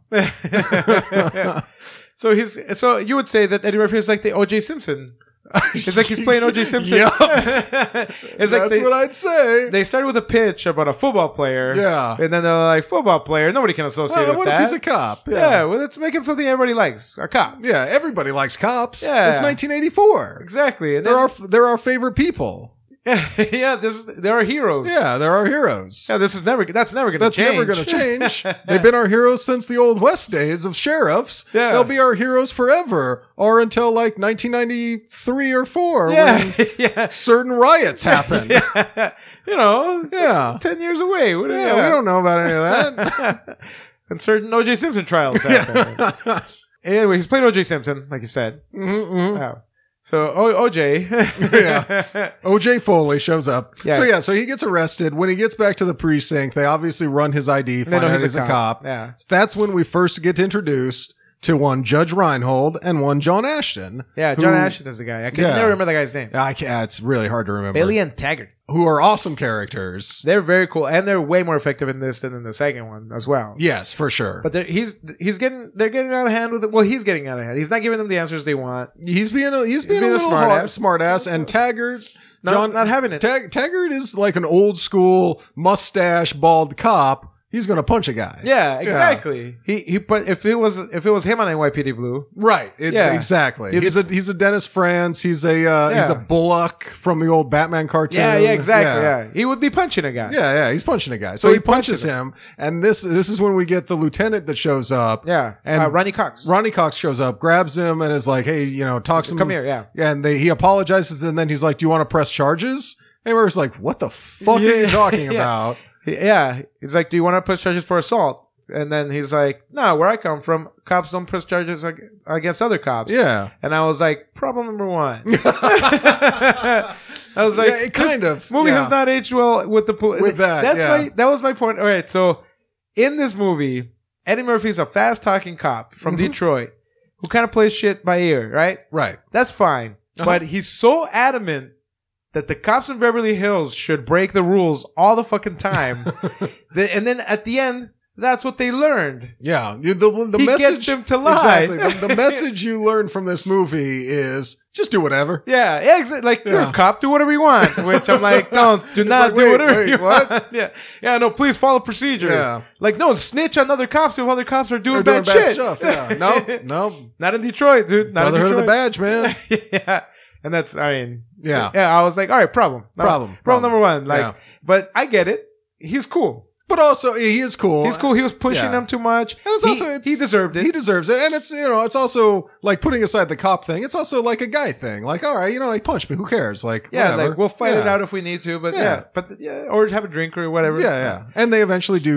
so he's so you would say that Eddie Murphy is like the O J Simpson. It's like he's playing O J Simpson. Yup. it's like That's they, what I'd say. they started with a pitch about a football player. Yeah. And then they're like, football player. Nobody can associate Well, with what that. if he's a cop? yeah. well, let's make him something everybody likes. A cop. Yeah, everybody likes cops. Yeah. It's nineteen eighty-four. Exactly. And They're then, our, they're our favorite people. yeah, this there are heroes. Yeah, they're our heroes. Yeah, this is never. That's never going to That's change. never going to change. They've been our heroes since the Old West days of sheriffs. Yeah. They'll be our heroes forever, or until like nineteen ninety-three or four, Yeah, when yeah. certain riots happen. Yeah, yeah. You know, it's Yeah. ten years away. What- we don't know about any of that. and certain O J Simpson trials happen. Anyway, he's playing O J Simpson, like you said. Mm-hmm. Oh. So o- OJ, Yeah. O J Foley shows up. Yeah. So yeah, so he gets arrested. When he gets back to the precinct, they obviously run his I D, They find know out he's he's a a cop. cop. Yeah. That's when we first get introduced to one Judge Reinhold and one John Ashton. Yeah, John who- Ashton is the guy. I can Yeah. never remember that guy's name. I can't, it's really hard to remember. Bailey and Taggart. Who are awesome characters. They're very cool, and they're way more effective in this than in the second one as well. Yes, for sure. But they're- he's he's getting they're getting out of hand with it. Well, he's getting out of hand. He's not giving them the answers they want. He's being a he's being, being a a little smart hard, ass. smart ass, and Taggart, Not, John, not having it. Tag, Taggart is like an old school mustache bald cop. He's gonna punch a guy. Yeah, exactly. He he. But if it was if it was him on N Y P D Blue, Right. It, Yeah. Exactly. You'd- He's a he's a Dennis Franz. He's a uh, he's Yeah. a Bullock from the old Batman cartoon. yeah, yeah, exactly. Yeah. Yeah, he would be punching a guy. Yeah, yeah, he's punching a guy. So, So he he punches punches him, and this this is when we get the lieutenant that shows up. yeah. And uh, Ronnie Cox. Ronnie Cox shows up, grabs him, and is like, "Hey, you know, talks him. Come here, yeah. And they, he apologizes, and then he's like, "Do you want to press charges?" And we're just like, "What the fuck are you Yeah. talking Yeah. about?" He- yeah, he's like, "Do you want to press charges for assault?" And then he's like, "No, where I come from, cops don't press charges ag- against other cops." Yeah, And I was like, "Problem number one." I was like, Yeah, it kind this of, movie yeah. has not aged well with the pol- With that, That's yeah. my that was my point. All right, so in this movie, Eddie Murphy's a fast talking cop from Mhm. Detroit who kind of plays shit by ear, right? right. That's fine, Uh-huh. but he's so adamant that the cops in Beverly Hills should break the rules all the fucking time, that, and then at the end, that's what they learned. Yeah, you- the the He message gets them to lie. Exactly. The, the message you learn from this movie is just do whatever. Yeah, yeah, exactly. Like you're Yeah. a cop, do whatever you want. Which I'm like, don't do not like, do wait, whatever wait, you what? want. Yeah, yeah, no, please follow procedure. Yeah. Like no, snitch on other cops if other cops are doing, They're bad, doing bad shit. stuff. Yeah. No, no. Not in Detroit, dude. Not Brotherhood in of the Detroit. Badge, man. yeah, and that's I mean, Yeah. yeah. I was like, all right, problem, No, Problem. problem, Problem. number one. Like, Yeah. but I get it. He's cool. But also, he is cool. He's cool. He was pushing Yeah. them too much. And it's he, also, it's, he deserved it. He deserves it. And it's, you know, it's also like putting aside the cop thing. It's also like a guy thing. Like, all right, you know, like punch me. Who cares? Like, yeah, whatever. like we'll fight it Yeah. out if we need to. But Yeah. yeah, but yeah, or have a drink or whatever. Yeah, yeah. And they eventually do,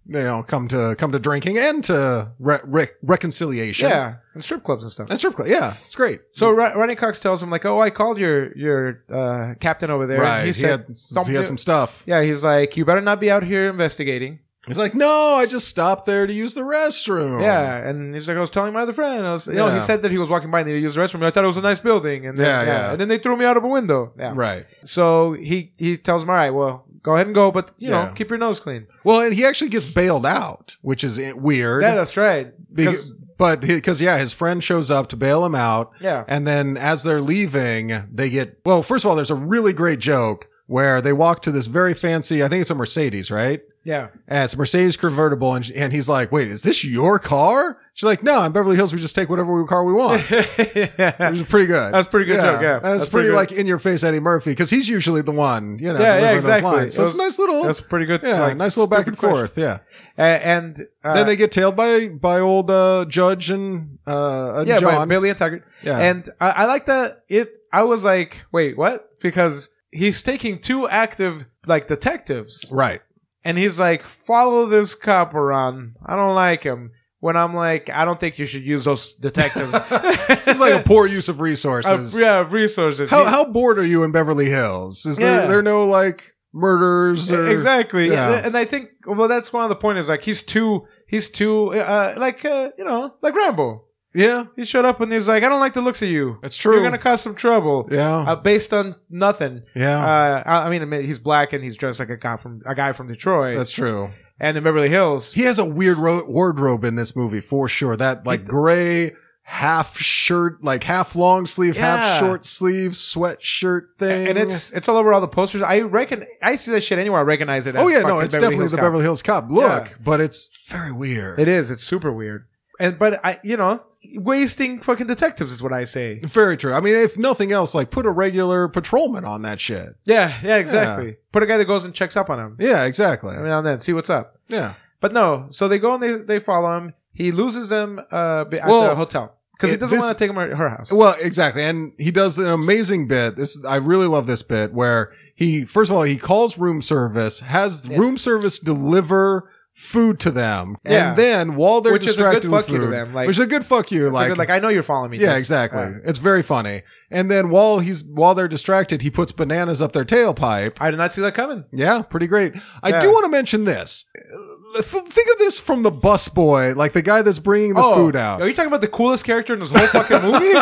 you know, come to come to drinking and to re- re- reconciliation. Yeah, and strip clubs and stuff. And strip club. Yeah, it's great. So Ro- Ronnie Cox tells him like, "Oh, I called your your uh, captain over there. Right. He, He, said, had, he had some stuff. Yeah, he's like, you better not be out here investigating. He's like, no, I just stopped there to use the restroom. Yeah, and he's like, I was telling my other friend. I was, you know, Yeah. he said that he was walking by and he used the restroom. I thought it was a nice building, and then, Yeah, yeah. and then they threw me out of a window. Yeah, Right. So he he tells him, all right, well, go ahead and go, but you Yeah. know, keep your nose clean. Well, and he actually gets bailed out, which is i- weird. Yeah, that's right. Because, but because yeah, his friend shows up to bail him out. Yeah. And then as they're leaving, they get well. First of all, there's a really great joke where they walk to this very fancy. I think it's a Mercedes, right? Yeah. And it's a Mercedes convertible, and, and he's like, "Wait, is this your car?" She's like, "No, in Beverly Hills, we just take whatever car we want." yeah. Which is pretty good. That's a pretty good joke, yeah. That's, That's pretty pretty like in your face Eddie Murphy because he's usually the one, you know, Yeah, yeah, delivering exactly. those lines. So It it's a was- nice little, That's pretty good. yeah, like, nice little back stupid and question. forth. Yeah. A- And uh, Then they get tailed by by old uh, Judge and uh, yeah, by John. Billy and Tucker. Yeah. And I, I like that. It. I was like, wait, what? Because he's taking two active like detectives, Right. and he's like, follow this cop around. I don't like him. When I'm like, I don't think you should use those detectives. Seems like a poor use of Uh, resources. yeah, resources. How He- how bored are you in Beverly Hills? Is there Yeah. there no like murders? Or, exactly. Yeah. And I think well, that's one of the point is like he's too he's too uh, like uh, you know like Rambo. Yeah, He showed up and he's like, I don't like the looks of you. that's true. You're gonna cause some trouble. yeah, Uh, based on nothing. yeah, Uh, I I mean, he's black and he's dressed like a guy from a guy from Detroit. that's true. and in Beverly Hills. He has a weird ro- wardrobe in this movie for sure. That like gray half shirt, like half long sleeve, half Yeah. short sleeve sweatshirt thing. And it's it's all over all the posters. I reckon I see that shit anywhere. I recognize it. As oh yeah, no, fucking it's Beverly definitely Hills the Cop. Beverly Hills Cop look, Yeah. but it's very weird. It is. It's super weird. And but I, you know, wasting fucking detectives is what I say. Very true. I mean, if nothing else, like put a regular patrolman on that shit. Yeah, yeah, exactly. Put a guy that goes and checks up on him Yeah, exactly. every now and then, see what's up. Yeah. But no, so they go and they they follow him. He loses them uh, at Well, the hotel because he it- doesn't this- want to take him to her house. Well, exactly. And he does an amazing bit. This, I really love this bit where he, first of all, he calls room service, has Yeah. room service deliver food to them. Yeah. And then while they're Which is a good distracted with fuck you to food, them, like- which is a good fuck you. It's Like, like, like I know you're following me. yeah, That's- exactly. uh, It's very funny. And then while he's, while they're distracted, he puts bananas up their tailpipe. I did not see that coming. Yeah, pretty great. I Yeah. do want to mention this. Th- Think of this from the busboy, like the guy that's bringing the food out. Are you talking about the coolest character in this whole fucking movie? Is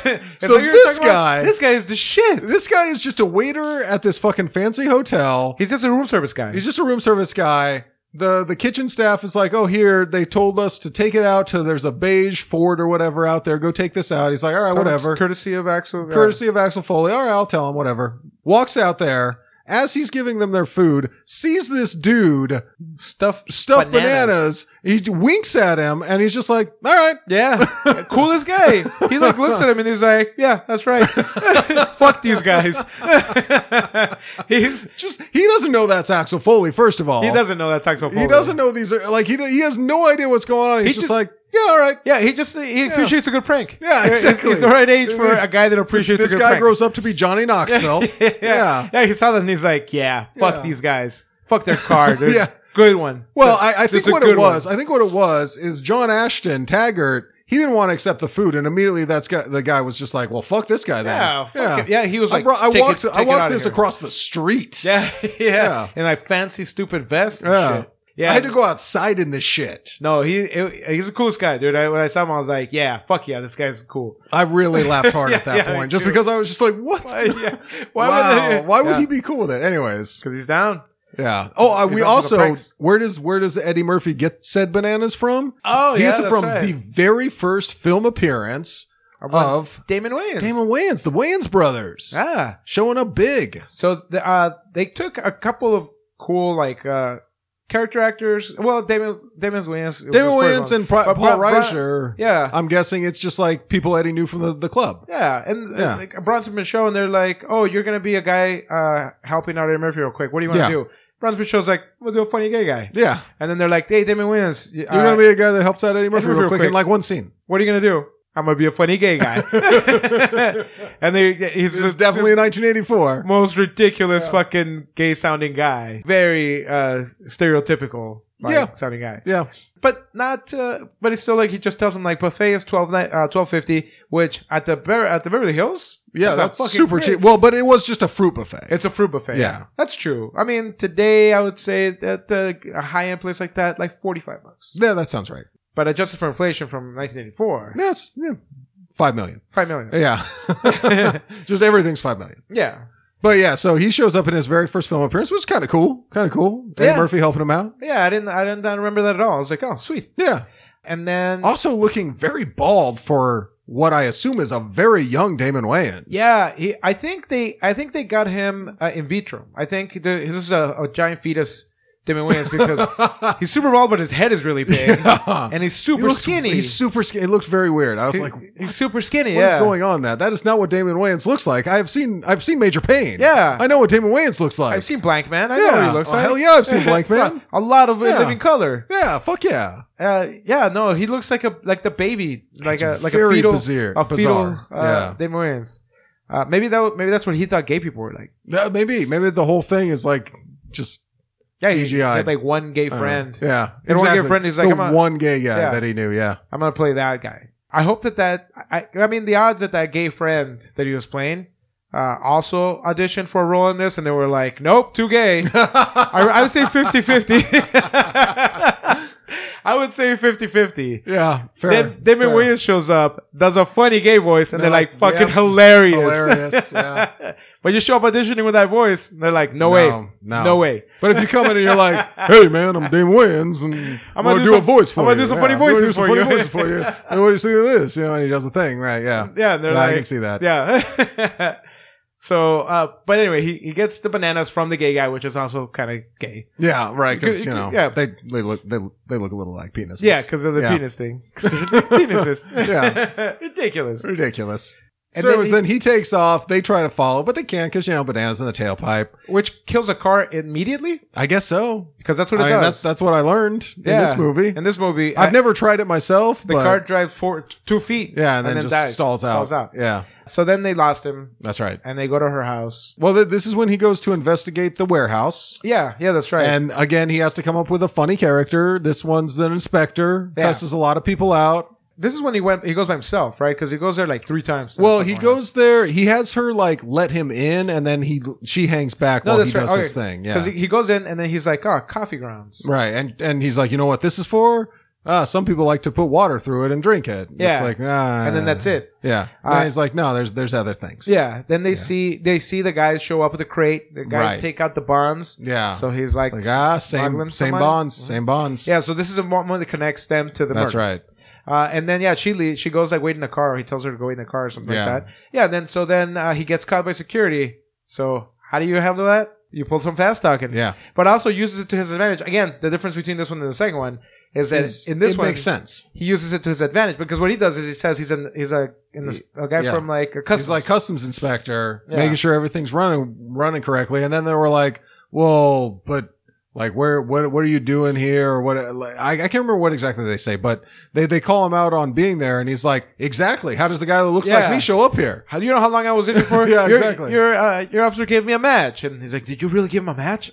So that what you're this talking about? guy- this guy is the shit. This guy is just a waiter at this fucking fancy hotel. He's just a room service guy. He's just a room service guy. The the kitchen staff is like, oh, here, they told us to take it out to, there's a beige Ford or whatever out there. Go take this out. He's like, all right, whatever. Courtesy of Axel. Courtesy of Axel Foley. All right, I'll tell him, whatever. Walks out there. As he's giving them their food, sees this dude stuff stuff bananas. He winks at him and he's just like, all right. Yeah, coolest guy. He like looks at him and he's like, "Yeah, that's right. Fuck these guys." he's Just, he doesn't know that's Axel Foley, first of all. he doesn't know that's Axel Foley. He doesn't know these are, like, he, he has no idea what's going on. He's He just, just- like, yeah, all right. Yeah, he just he appreciates a good prank. Yeah, He's- exactly. He's, the right age for This- a guy that This, appreciates this a good guy prank. grows up to be Johnny Knoxville. yeah. Yeah. yeah, He saw that and he's like, "Yeah, fuck Yeah. these guys. Fuck their car. They're Yeah. good one." Well, I, I This think is a what it good one. was, I think what it was is John Ashton, Taggart, he didn't want to accept the food, and immediately that's guy, the guy was just like, well, fuck this guy then. Yeah, fuck it. Yeah, he was I, like, brought, I "Take walked, it- I take it walked outta this here." across the street. Yeah, yeah, Yeah. in like fancy stupid vest and Yeah. shit. Yeah, I had to go outside in this shit. No, he it, he's the coolest guy, dude. I, when I saw him, I was like, "Yeah, fuck yeah, this guy's cool." I really laughed hard Yeah, at that yeah, point, me just too. because I was just like, what? Why, yeah, why wow. would, they, Why would yeah. he be cool with it? Anyways. Because he's down. Yeah. Oh, uh, He's we up to the also, pranks. where does, where does Eddie Murphy get said bananas from? Oh, He yeah, gets it that's from right. the very first film appearance of Damon Wayans. Damon Wayans, the Wayans brothers, Ah, showing up big. so the, uh, they took a couple of cool like uh, character actors. Well, Damon Damon Wayans, it was Damon his first Wayans one. and Pri- But Paul Bra- Bra- Reiser. Yeah, I'm guessing it's just like people Eddie knew from the, the club. yeah, and Yeah. uh, like Bronson Pinchot, and they're like, "Oh, you're gonna be a guy uh, helping out Eddie Murphy real quick. What do you want to Yeah. do?" Bronson Pinchot's like, "We'll do a funny gay guy." Yeah. And then they're like, "Hey, Damon Wayans, uh, You're going to be a guy that helps out Eddie Murphy Murphy real quick, quick. in like one scene. what are you gonna do?" I'm gonna be a funny gay guy. And they, he's This is definitely nineteen eighty-four. most ridiculous fucking gay sounding guy. Very uh, stereotypical like, Yeah. sounding guy. Yeah. But not, uh, but it's still like, he just tells him like buffet is twelve, uh, twelve fifty, which at the Bear, at the Beverly Hills, Yeah, a that's fucking super great- cheap. Well, but it was just a fruit buffet. It's a fruit buffet. Yeah. Yeah. That's true. I mean, today I would say that uh, a high end place like that, like forty-five bucks. yeah, that sounds right. But adjusted for inflation from nineteen eighty-four, That's yeah, five million. five million. Yeah. Just everything's five million. Yeah. But yeah, so he shows up in his very first film appearance, which is kind of cool. Kind of cool. Eddie Yeah. Murphy helping him out. Yeah. I didn't, I didn't I remember that at all. I was like, oh, sweet. Yeah. And then, Also looking very bald for what I assume is a very young Damon Wayans. yeah, he, I think they, I think they got him uh, in vitro. I think the, this is a, a giant fetus, Damon Wayans, because he's super bald, but his head is really big. Yeah. And he's He super looks- skinny. He's super skinny. It looks very weird. I was He- like, he's super skinny. what is yeah. going on? That that is not what Damon Wayans looks like. I've seen I've seen Major Payne. Yeah. I know what Damon Wayans looks like. I've seen Blank Man. I Yeah. know what he looks Oh, like. hell yeah, I've seen Blank Man. A lot of Yeah. living color. Yeah, fuck yeah. Uh, yeah, no, he looks like a like the baby, like It's a like a very fetal, bizarre- a fetal. bizarre. Uh, Yeah. Damon Wayans. Uh, maybe that w- maybe that's what he thought gay people were like. Yeah, maybe maybe the whole thing is like just Yeah, he- C G I. He had like one gay friend. Uh, yeah, And one gay friend, he's like, the I'm a- one gay guy Yeah. that he knew. Yeah, I'm gonna play that guy. I hope that that I I mean the odds that that gay friend that he was playing uh, also auditioned for a role in this, and they were like, nope, too gay. I, I would say fifty-fifty. I would say fifty-fifty. yeah. Fair. Then Damon fair. Wayans shows up, does a funny gay voice, and They're they're like, like, fucking yeah, hilarious. hilarious, yeah. But you show up auditioning with that voice, and they're like, no, way. no, No way. But if you come in and you're like, "Hey man, I'm Damon Wayans, and I'm, I'm gonna, gonna do, do a some- voice for I'm you. gonna do some funny I'm gonna voices do some for funny you." voices for you. And what do you think of this? You know, and he does the thing, right? Yeah, Yeah, and they're Yeah, like, I can see that. Yeah. So, uh, but anyway, he, he gets the bananas from the gay guy, which is also kind of gay. Yeah, right. Because Because- you know, yeah. they they look they they look a little like penises. Yeah, because of the Yeah. penis thing. 'Cause they're penises. Yeah. Ridiculous. ridiculous. And so then anyways, he- then he takes off. They try to follow, but they can't because you know bananas in the tailpipe. Which kills a car immediately? I guess so. Because that's what it I mean, does. that's that's what I learned in Yeah. this movie. In this movie, I've I- never tried it myself, the but car drives four, two feet. yeah, and, then, just dies. stalls out. Stalls out. Yeah, So then they lost him, that's right. and they go to her house. Well, th- this is when he goes to investigate the warehouse. Yeah, yeah, that's right. And again, he has to come up with a funny character. This one's the inspector. Yeah. Cusses a lot of people out. this is when he went. He goes by himself, right? Because he goes there like three times. Well, he goes there. He has her like let him in, and then he she hangs back No, while that's he right. does Okay. his thing. Yeah, Because he, he goes in and then he's like, "Oh, coffee grounds." right. And and he's like, you know what this is for? Ah, some people like to put water through it and drink it. Yeah. It's like, nah. And then that's it. Yeah. And Uh, he's like, no, there's there's other things. Yeah. Then they see they see the guys show up with a crate. The guys Right. take out the bonds. Yeah. So he's like, Like ah, same smuggling same somebody? bonds, same bonds. Yeah. So this is a moment that connects them to the That's murder. right. Uh, and then yeah, she leaves, she goes like wait in the car. Or he tells her to go wait in the car or something Yeah. like that. Yeah. Then so then uh, he gets caught by security. So how do you handle that? You pull some fast talking. Yeah. But also uses it to his advantage. Again, the difference between this one and the second one is that Is- in this it one makes sense. he uses it to his advantage because what he does is he says he's an he's a in this a guy Yeah. from like a customs. He's like customs inspector, Yeah. making sure everything's running running correctly. And then they were like, well, but like where what what are you doing here or what like, I, I can't remember what exactly they say, but they, they call him out on being there and he's like, exactly. How does the guy that looks Yeah. like me show up here? How do you know how long I was in it for? Yeah, Your- exactly. Your uh, your officer gave me a match, and he's like, "Did you really give him a match?"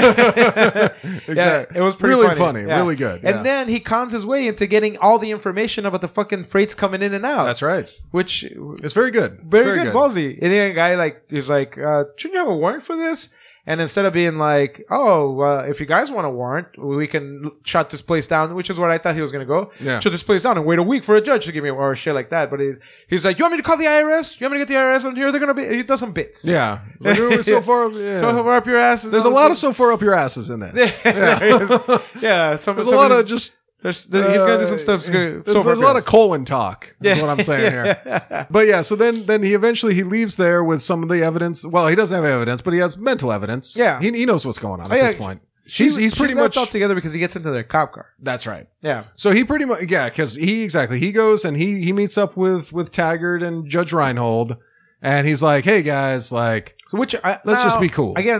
Exactly. Yeah, it was pretty really funny. funny, Yeah. really good. And yeah. then he cons his way into getting all the information about the fucking freights coming in and out. That's right. Which It's very good. It's very, good, ballsy. And then a guy like he's like, uh, "Shouldn't you have a warrant for this?" And instead of being like, "Oh, uh, if you guys want a warrant, we can shut this place down," which is what I thought he was going to go. Yeah. Shut this place down and wait a week for a judge to give me a or shit like that. But he, he's like, "You want me to call the I R S? You want me to get the I R S on here? They're going to be." He does some bits. Yeah. Like, oh, so far, yeah. So far up your ass. and There's a all lot of this so far up your asses in this. stuff. There is. Yeah. Some, There's a some lot of his- just. there's, there, he's going to do some stuff. Uh, There's, there's a lot of colon talk. Is what I'm saying here. But yeah, so then then he eventually he leaves there with some of the evidence. Well, he doesn't have evidence, but he has mental evidence. Yeah. he, he knows what's going on Oh, at yeah. this point. She- He's he's she pretty left much all together because he gets into their cop car. that's right. Yeah. So he pretty much yeah, because he exactly he goes and he he meets up with with Taggart and Judge Reinhold, and he's like, hey guys, like So which I, Let's now, just be cool. Again,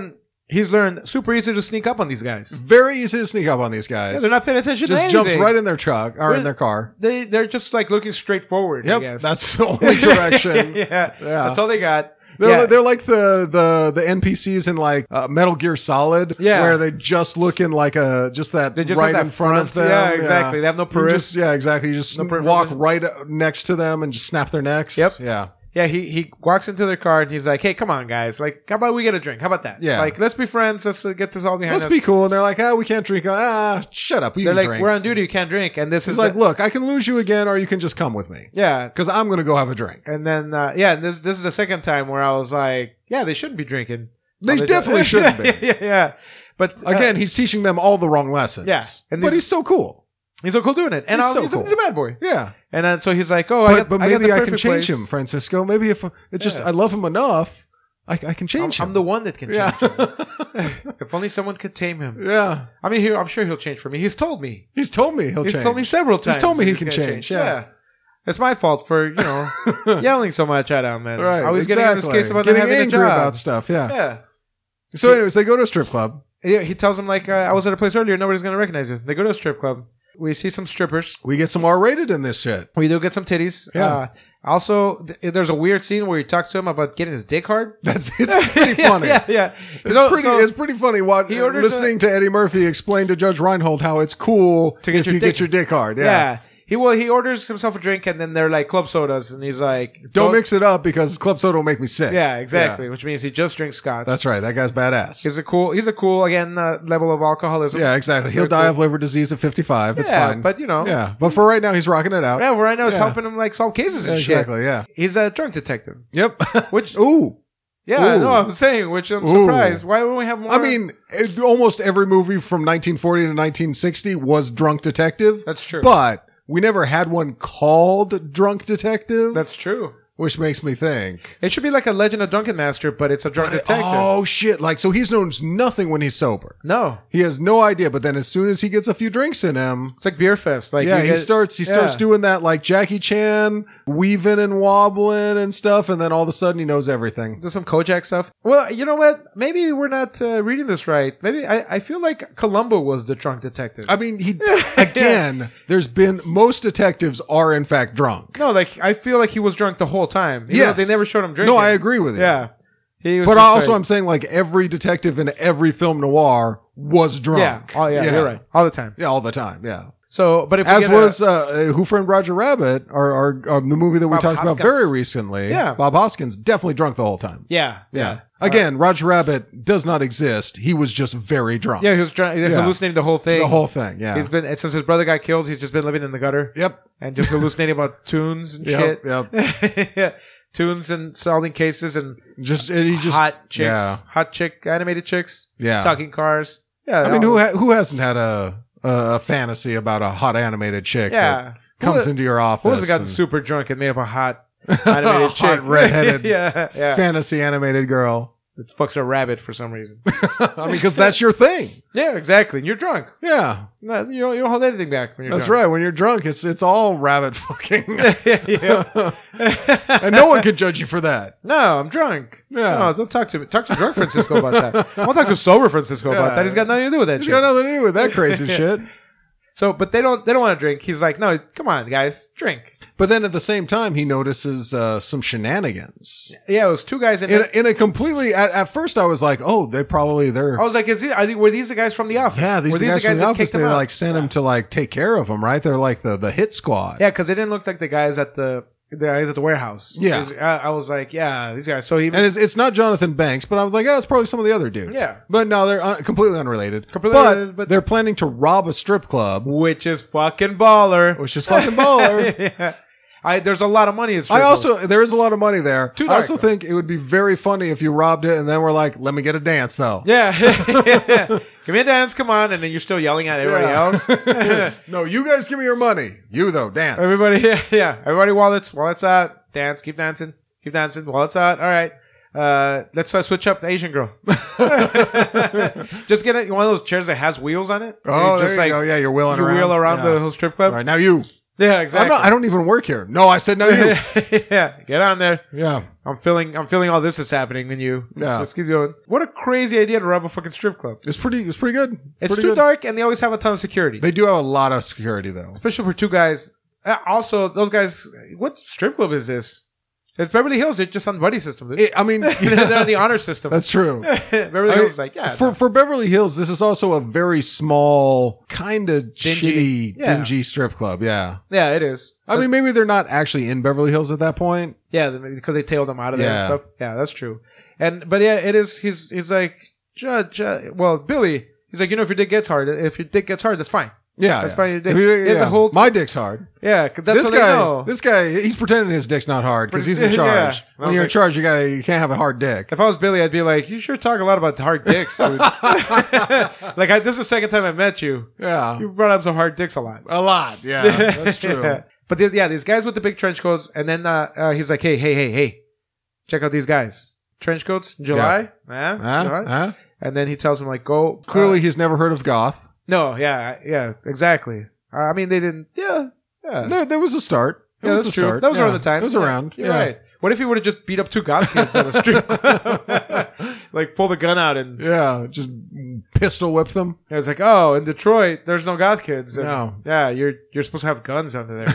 he's learned super easy to sneak up on these guys. Very easy to sneak up on these guys. Yeah, they're not paying attention to just anything. jumps right in their truck or in They're- their car. They they're just like looking straight forward. I Yep, guess. that's the only direction. yeah, Yeah. that's all they got. They're, yeah. they're like the, the, the N P Cs in like uh, Metal Gear Solid, Yeah. where they just look in like a just that They just right have in that front, of front- them. yeah, exactly. They have no You peripheral- just- Yeah, exactly. You just No peripheral walk vision. right next to them and just snap their necks. Yep. Yeah. Yeah, he, he walks into their car and he's like, "Hey, come on, guys! Like, how about we get a drink? How about that? Yeah. like let's be friends. Let's uh, get this all behind Let's us." be cool. And they're like, ah, we can't drink. Ah, shut up. You They're can like, drink. "We're on duty. You can't drink." And this He's is like, the- look, I can lose you again, or you can just come with me yeah. because I'm going to go have a drink. And then uh, yeah, this this is the second time where I was like, "Yeah, they shouldn't be drinking." They Oh, do- definitely shouldn't be. yeah, yeah. But uh, Again, he's teaching them all the wrong lessons. Yeah. And but these- he's so cool. he's so cool doing it, and He's I was, so he's, a, cool. he's a bad boy. Yeah. And then so he's like, "Oh, I But, got, but I got maybe the I, can perfect change place. him, Francisco. Maybe if it just Yeah. I love him enough, I, I can I'm, change him. I'm the one that can change yeah. him. If only someone could tame him. yeah. I mean, he, I'm sure he'll change for me. He's told me. He's told me he'll He's change. told me several times. He's told me that he he's can gonna change, yeah. It's my fault for, you know, yelling so much at him and Right. always exactly. getting in his case about Getting not having angry a job. about stuff. Yeah. Yeah. So, anyways, they go to a strip club. Yeah, he tells him, like, uh, I was at a place earlier, nobody's going to recognize you. They go to a strip club. We see some strippers. We get some R-rated in this shit. We do get some titties. Yeah. Uh, also, th- there's a weird scene where he talks to him about getting his dick hard. That's it's pretty funny. yeah, yeah. It's So- pretty. so it's pretty funny. What he orders listening to Eddie Murphy explain to Judge Reinhold how it's cool To get if your you dick- get your dick hard. yeah. Yeah. He well, he orders himself a drink, and then they're like club sodas, and he's like, Don't mix it up because club soda will make me sick. Yeah, exactly. Which means he just drinks scotch. That's right. That guy's badass. He's a cool. He's a cool again uh, level of alcoholism. Yeah, exactly. He'll Very die cool. of liver disease at fifty-five. It's Yeah, fine. but you know. yeah, but for right now, he's rocking it out. Yeah, well, right now it's Yeah. helping him like solve cases and exactly. Yeah. shit. He's a drunk detective. Yep. Which, Ooh. yeah, Ooh. no, I'm saying, which I'm Ooh. surprised. Why don't we have more? I mean, it, almost every movie from nineteen forty to nineteen sixty was Drunk Detective. that's true. But we never had one called Drunk Detective. That's true. which makes me think. It should be like a Legend of Drunken Master, but it's a drunk detective. Oh shit! Like, so he's knows nothing when he's sober. No, He has no idea. But then, as soon as he gets a few drinks in him, it's like Beer Fest. Like yeah, you he get- starts. He starts yeah. doing that like Jackie Chan, weaving and wobbling and stuff, and then all of a sudden he knows everything. Do some Kojak stuff. Well, you know what? Maybe we're not uh, reading this right. Maybe I, I feel like Columbo was the drunk detective. I mean, he again. There's been most detectives are in fact drunk. no, like I feel like he was drunk the whole time. Even Yes. though they never showed him drinking. No, I agree with you. Yeah, he was But just also, like- I'm saying like every detective in every film noir was drunk. yeah, oh yeah, you're right, all the time. Yeah, all the time. Yeah. So, but if we As get a- was uh, Who Framed Roger Rabbit, or, or, or the movie that we Bob talked about Hoskins. very recently. Yeah. Bob Hoskins definitely drunk the whole time. yeah, Yeah. Again, Roger Rabbit does not exist. He was just very drunk. yeah, he was drunk, hallucinating the whole thing. The whole thing. Yeah. He's been since his brother got killed. He's just been living in the gutter Yep. and just hallucinating about tunes and Yep. shit. Yep. yeah, tunes and solving cases and Just he just hot chicks, Yeah. hot chick animated chicks, Yeah. talking cars. Yeah, I mean, who ha- who hasn't had a a fantasy about a hot animated chick Yeah. that comes Who- into your office? Who has gotten and- super drunk and made up a hot animated Hot chick, redheaded yeah, yeah. fantasy animated girl? That fucks a rabbit for some reason. I mean, because that's your thing. yeah, exactly. And you're drunk. Yeah, No, you don't. You don't hold anything back when you're that's drunk. right. When you're drunk, it's it's all rabbit fucking, yeah. and no one can judge you for that. No, I'm drunk. Yeah. No, don't talk to me. Talk to drunk Francisco about that. I won't talk to sober Francisco Yeah. about that. He's got nothing to do with that It's shit. got nothing to do with that crazy shit. So, but they don't. They don't want to drink. He's like, no, come on, guys, drink. But then at the same time, he notices uh, some shenanigans Yeah, it was two guys in. in it. a, in a completely. At, at first, I was like, "Oh, they probably they're." I was like, is he, are they, were these the guys from the office? Yeah, these were the guys, from the that office. kicked They him out? like sent him to like take care of him, right? They're like the the hit squad. Yeah, because they didn't look like the guys at the the guys at the warehouse. Yeah. 'Cause I, I was like, yeah, these guys. So he And it's, it's not Jonathan Banks, but I was like, oh, it's probably some of the other dudes. Yeah. But no, they're un- completely unrelated. Completely but, unrelated, but- they're planning to rob a strip club, which is fucking baller. which is fucking baller. yeah. I, there's a lot of money in strip I clubs. also, there is a lot of money there. Too I also dark, think it would be very funny if you robbed it and then we're like, let me get a dance though. Yeah. Give me a dance, come on. And then you're still yelling at everybody Yeah. else. No, you guys give me your money. You though, dance. Everybody, yeah, yeah. Everybody wallets, wallets out. Dance, keep dancing, keep dancing. Wallets out. All right. Uh, let's uh, switch up the Asian girl. Just get it, one of those chairs that has wheels on it. Oh, You there just you go. Yeah, you're wheeling you around. wheel around Yeah. the whole strip club. All right, now you. Yeah, I'm exactly. not, I don't even work here. No, I said no. You. Yeah, get on there. Yeah. I'm feeling. I'm feeling all this is happening in you. Yeah. So let's keep going. What a crazy idea to rob a fucking strip club. It's pretty. It's pretty good. It's pretty too good. dark, and they always have a ton of security. They do have a lot of security though. Especially for two guys. Uh, also, those guys. What strip club is this? It's Beverly Hills. It's just on the buddy system. Dude. It, I mean, They're on the honor system. that's true. Beverly I Hills mean, is like, yeah. For no. for Beverly Hills, this is also a very small, kind of Dingy. shitty, Yeah. dingy strip club. Yeah. Yeah, it is. I mean, maybe they're not actually in Beverly Hills at that point. Yeah, because they tailed him out of there and Yeah. stuff. Yeah, that's true. And but yeah, it is. He's he's like, Judge. Uh, well, Billy. He's like, you know, if your dick gets hard, if your dick gets hard, that's fine. Yeah, That's yeah. fine. If you- It's yeah. a whole- My dick's hard. Yeah, 'cause that's this what guy, they know. this guy, he's pretending his dick's not hard because he's in Yeah. charge. And I When was you're in like- charge, you gotta, you can't have a hard dick. If I was Billy, I'd be like, you sure talk a lot about hard dicks, dude. Like, I, this is the second time I met you. Yeah, You brought up some hard dicks a lot. a lot. Yeah, that's true. Yeah. But the- yeah, these guys with the big trench coats, and then uh, uh, he's like, hey, hey, hey, hey, check out these guys. Trench coats, July? Yeah. Huh? July? Huh? And then he tells him, like, go. Clearly, uh, he's never heard of goth. no, yeah, yeah, exactly. Uh, I mean, they didn't, yeah, yeah. There, there was a start. It Yeah, was that's the true. start. That was Yeah. around the time. It was Yeah, around. You're yeah. right. What if he would have just beat up two goth kids on the street? Like, pull the gun out and Yeah, just pistol whip them. it was like, oh, in Detroit, there's no goth kids. And No. Yeah, you're you're supposed to have guns under there,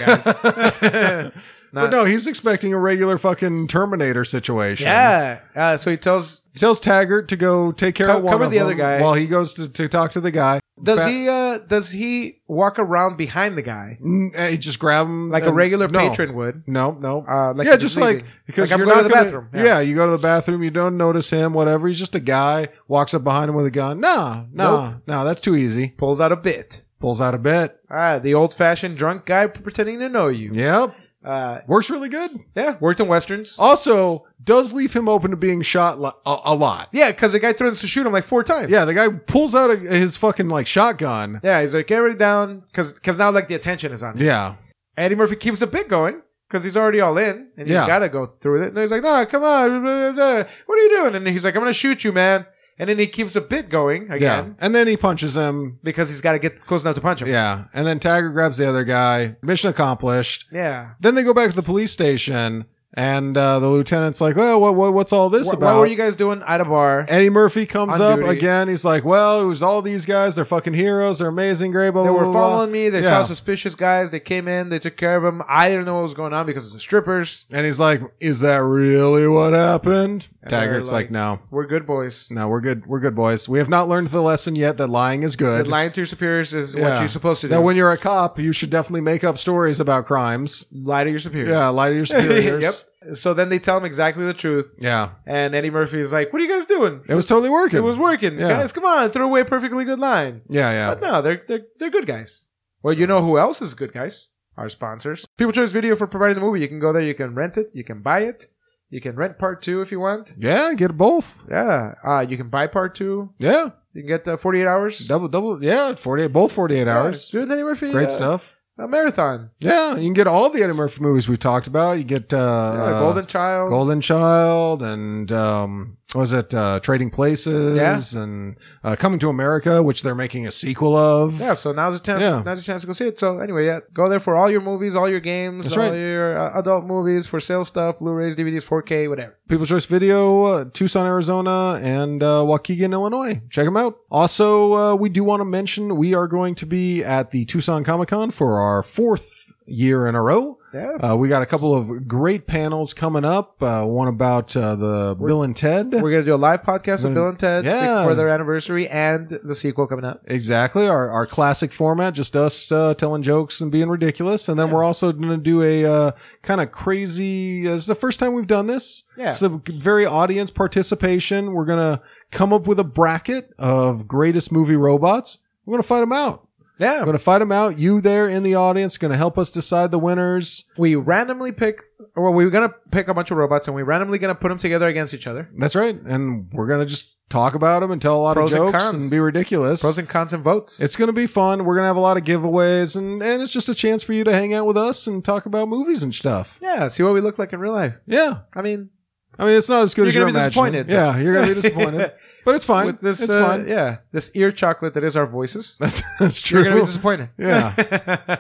guys. But no, he's expecting a regular fucking Terminator situation. Yeah. Uh, so he tells, He tells Taggart to go take care Co- of one cover of the them other guy. while he goes to, to talk to the guy. does Fa- he uh, does he walk around behind the guy Mm, eh, He just grab him like a and- regular no. patron would? No, no. Uh, like yeah, he's just leaving. like because Like, I'm you're going not to the gonna, bathroom. Yeah. Yeah. you go to the bathroom. You don't notice him. Whatever. He's just a guy. Walks up behind him with a gun. Nah, nah, Nope. no. That's too easy. Pulls out a bit. Pulls out a bit. Ah, the old fashioned drunk guy pretending to know you. Yep. Uh, Works really good. yeah, worked in westerns. Also, does leave him open to being shot li- a, a lot. Yeah, because the guy threatens to shoot him like four times. Yeah, the guy pulls out a, his fucking like shotgun. Yeah, he's like, get ready down, because now like the attention is on him. Yeah. Eddie Murphy keeps the bit going, because he's already all in, and he's Yeah. got to go through with it. And he's like, no, come on, blah, blah, blah. What are you doing? And he's like, I'm going to shoot you, man. And then he keeps a bit going Yeah. again, And then he punches him. because he's got to get close enough to punch him. Yeah. And then Taggart grabs the other guy. Mission accomplished. Yeah. Then they go back to the police station, and uh, the lieutenant's like, well, what, what, what's all this Wh- about? What were you guys doing at a bar? Eddie Murphy comes On up duty. again. He's like, well, it was all these guys. They're fucking heroes. They're amazing. Great. Blah, They blah, were blah, blah. following me. They Yeah. saw suspicious guys. They came in. They took care of them. I didn't know what was going on because of the strippers. And he's like, is that really what happened? And they're Taggart's like, like, no. We're good boys. No, we're good. We're good boys. We have not learned the lesson yet that lying is good. That lying to your superiors is what Yeah. you're supposed to do. That when you're a cop, you should definitely make up stories about crimes. lie to your superiors. Yeah, lie to your superiors. Yep. So then they tell him exactly the truth. Yeah. And Eddie Murphy is like, what are you guys doing? It was totally working. It was working. Yeah. Guys, come on, throw away a perfectly good line. Yeah, yeah. But no, they're, they're, they're good guys. Well, you know who else is good guys? Our sponsors. People Choice Video for providing the movie. You can go there, you can rent it, you can buy it. You can rent part two if you want. Yeah, get both. Yeah. Uh, you can buy part two. Yeah. You can get uh, forty-eight hours. Double, double. Yeah, forty-eight, both forty-eight hours. Yeah, do Eddie Murphy. Great uh, stuff. A marathon. Yeah, you can get all the Eddie Murphy movies we talked about. You get uh, Yeah, uh, Golden Child. Golden Child, and um, what was it uh, Trading Places, Yeah. and uh, Coming to America, which they're making a sequel of. Yeah, so now's the chance. Yeah. Now's the chance to go see it. So anyway, yeah, go there for all your movies, all your games, That's all right. your uh, adult movies, for sale stuff, Blu-rays, D V Ds, four K, whatever. People's Choice Video, uh, Tucson, Arizona, and uh, Waukegan, Illinois. Check them out. Also, uh, we do want to mention we are going to be at the Tucson Comic Con for our fourth year in a row. Yeah. Uh, we got a couple of great panels coming up. Uh, one about uh, the Bill and Ted. We're gonna do a live podcast We're with Bill and Ted Yeah. for their anniversary and the sequel coming out. Exactly. Our our classic format, just us uh, telling jokes and being ridiculous. And then Yeah. we're also going to do a uh, kind of crazy, uh, this is the first time we've done this. Yeah. It's a very audience participation. We're going to come up with a bracket of greatest movie robots. We're going to fight them out. Yeah. We're going to fight them out. You there in the audience going to help us decide the winners. We randomly pick, well, we're gonna pick a bunch of robots and we're randomly gonna put them together against each other. That's right. And we're going to just talk about them and tell a lot Pros of and jokes cons. and be ridiculous. Pros and cons and votes. It's going to be fun. We're going to have a lot of giveaways, and, and it's just a chance for you to hang out with us and talk about movies and stuff. yeah. See what we look like in real life. Yeah. I mean, I mean, it's not as good You're as you're gonna be imagining. disappointed. Yeah, you're going to be disappointed. But it's fine. with this, it's uh, fine. yeah, this ear chocolate that is our voices. That's, that's true. You're gonna be disappointed. Yeah.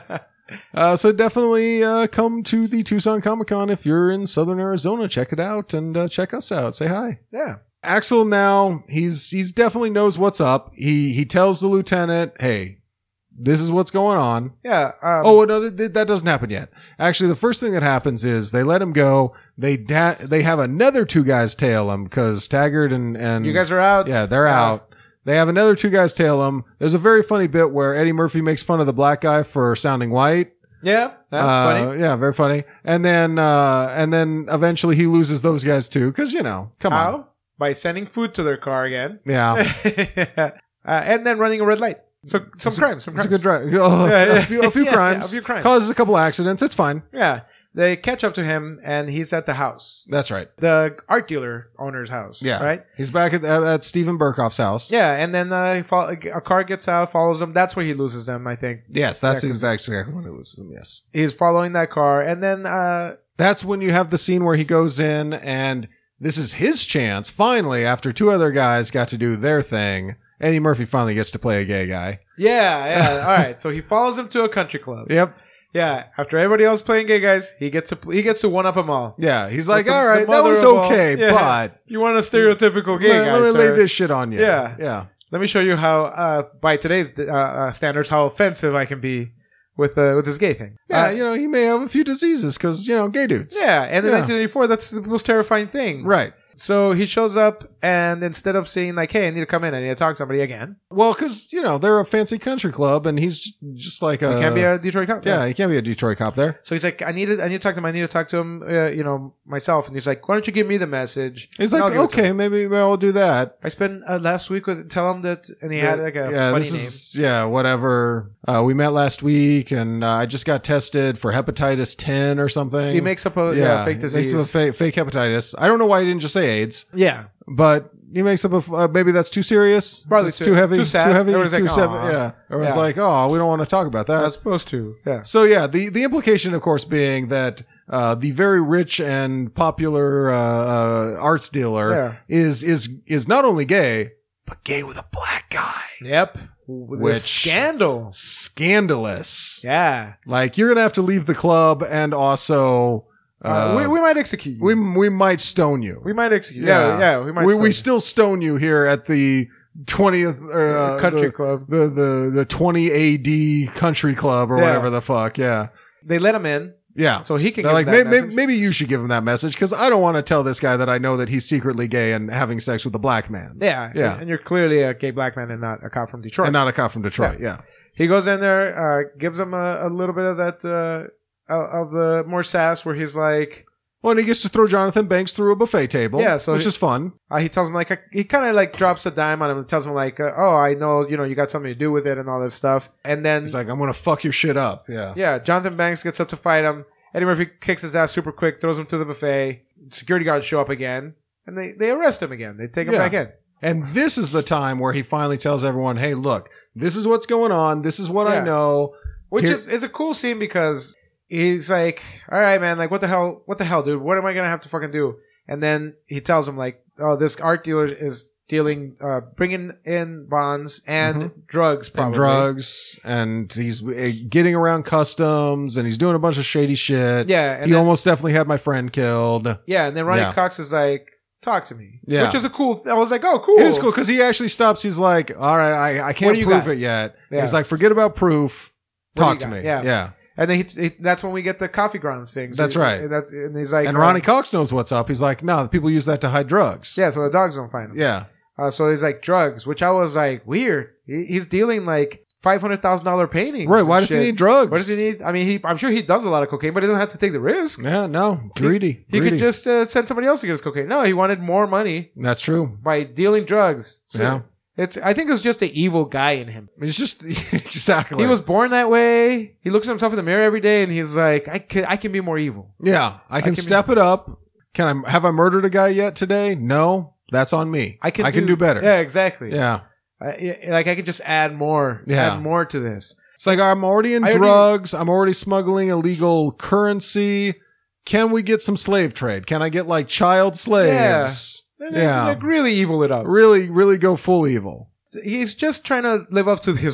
Uh, so definitely uh, come to the Tucson Comic Con if you're in Southern Arizona. Check it out and uh, check us out. Say hi. Yeah. Axel now he's he's definitely knows what's up. He he tells the lieutenant, "Hey, this is what's going on." Yeah. Um, Oh no, that, that doesn't happen yet. Actually, the first thing that happens is they let him go. They da- they have another two guys tail him because Taggart and and you guys are out. yeah they're Uh, out. They have another two guys tail him. There's a very funny bit where Eddie Murphy makes fun of the black guy for sounding white. Yeah. That's Uh, funny. Yeah, very funny. And then uh, and then eventually he loses those guys too because you know, come on, How? By sending food to their car again. yeah. uh, and then running a red light. So some It's a- crimes. Some It's crimes. a good drive. Oh, Yeah, yeah. a few, a few Yeah, crimes. a few crimes. Causes a couple accidents. It's fine. Yeah. They catch up to him and he's at the house. That's right. The art dealer owner's house. Yeah. Right? He's back at, at, at Stephen Burkhoff's house. Yeah. And then uh, he fo- a car gets out, follows him. That's where he loses them, I think. Yes, that's Yeah, 'cause- exactly when he loses him. Yes. He's following that car. And then, uh, That's when you have the scene where he goes in and this is his chance. Finally, after two other guys got to do their thing, Eddie Murphy finally gets to play a gay guy. yeah, yeah. All right. So he follows him to a country club. Yep. Yeah. After everybody else playing gay guys, he gets to, he gets to one up them all. Yeah. He's like, the- all the right, that mother was of all- okay, Yeah. but You want a stereotypical gay let, guy, let me sir. lay this shit on you. Yeah. Yeah. Let me show you how, uh, by today's uh, uh, standards, how offensive I can be with uh, with this gay thing. Yeah. Uh, You know, he may have a few diseases because, you know, gay dudes. yeah. And in Yeah. nineteen eighty-four, that's the most terrifying thing. Right. So he shows up, and instead of saying like, "Hey, I need to come in, I need to talk to somebody again," Well, because, you know, they're a fancy country club and he's j- just like a. he can't be a Detroit cop. Yeah, he can't be a Detroit cop there. So he's like, "I need to, I need to talk to him. I need to talk to him, uh, you know, myself." And he's like, "Why don't you give me the message?" He's and I'll like, give it to okay, him." maybe I'll do that. I spent uh, last week with tell him that, and he had like a yeah, funny this name. is yeah, whatever. Uh, we met last week, and uh, I just got tested for hepatitis ten or something. So he makes up a yeah, fake he makes disease. up a fake, fake hepatitis. I don't know why he didn't just say AIDS, yeah. but he makes up a f- uh, maybe that's too serious, Probably That's too- too heavy, too sad. heavy, Everyone's too like, sev- "Aw." Yeah, everyone's Yeah. like, oh, we don't want to talk about that. Not supposed to. Yeah. So yeah, the the implication, of course, being that uh, the very rich and popular uh, uh, arts dealer Yeah. is is is not only gay but gay with a black guy. Yep. With Which- this scandal. Scandalous. Yeah. Like you're gonna have to leave the club, and also uh, Uh, we, we might execute you. we we might stone you. We might execute. Yeah, yeah, we might. we, stone we you. still stone you here at the twentieth uh, country the, club. the the the twenty A D country club or Yeah. whatever the fuck. Yeah, They let him in, yeah. so he can. They're give like, that maybe, maybe, message. maybe you should give him that message because I don't want to tell this guy that I know that he's secretly gay and having sex with a black man. Yeah, Yeah. And, and you're clearly a gay black man and not a cop from Detroit. And not a cop from Detroit. Yeah. He goes in there, uh, gives him a, a little bit of that uh, of the more sass, where he's like, Well, and he gets to throw Jonathan Banks through a buffet table. Yeah, so which he- is fun. uh, he tells him like, he kind of like drops a dime on him and tells him like, uh, oh, I know, you know, you got something to do with it and all this stuff. And then, He's like, I'm gonna fuck your shit up. Yeah. yeah, Jonathan Banks gets up to fight him. Eddie Murphy kicks his ass super quick, throws him to the buffet. Security guards show up again, and they, they arrest him again. They take him Yeah. back in. And this is the time where he finally tells everyone, "Hey, look, this is what's going on. This is what I Yeah. know." Which Here- is it's a cool scene because he's like, all right, man, like what the hell, what the hell, dude? What am I gonna have to fucking do? And then he tells him like, oh, this art dealer is dealing, uh, bringing in bonds and drugs, probably and drugs, and he's uh, getting around customs, and he's doing a bunch of shady shit. Yeah, and he then, almost definitely had my friend killed. yeah, and then Ronnie Yeah. Cox is like, talk to me, Yeah. which is a cool. I was like, oh, cool. It is cool because he actually stops. He's like, "All right, I, I What can't do you prove got?" it yet." Yeah. He's like, "Forget about proof. What do Talk you to got? me." Yeah. yeah. And then he, he, that's when we get the coffee grounds thing. So That's he- right. That's and he's like, And oh, Ronnie Cox knows what's up. He's like, "No, people use that to hide drugs." yeah, so the dogs don't find him. Yeah. Uh, so he's like drugs, which I was like weird. He, he's dealing like five hundred thousand dollar paintings. Right. and Why does shit. he need drugs? What does he need? I mean, he, I'm sure he does a lot of cocaine, but he doesn't have to take the risk. Yeah. No. Greedy. He Greedy. could just uh, send somebody else to get his cocaine. No, he wanted more money That's true. by dealing drugs. So Yeah. it's. I think it was just the evil guy in him. It's just exactly. He was born that way. He looks at himself in the mirror every day, and he's like, I can, I can be more evil. Yeah, I can, can be- step it up. Can I have I murdered a guy yet today? No, that's on me. I can. I can do better. Yeah, exactly. Yeah. I, I- like I could just add more. Yeah. Add more to this. It's like I'm already in I already- drugs. I'm already smuggling illegal currency. Can we get some slave trade? Can I get like child slaves? And Yeah. Like really evil it up. Really, really go full evil. He's just trying to live up to his look.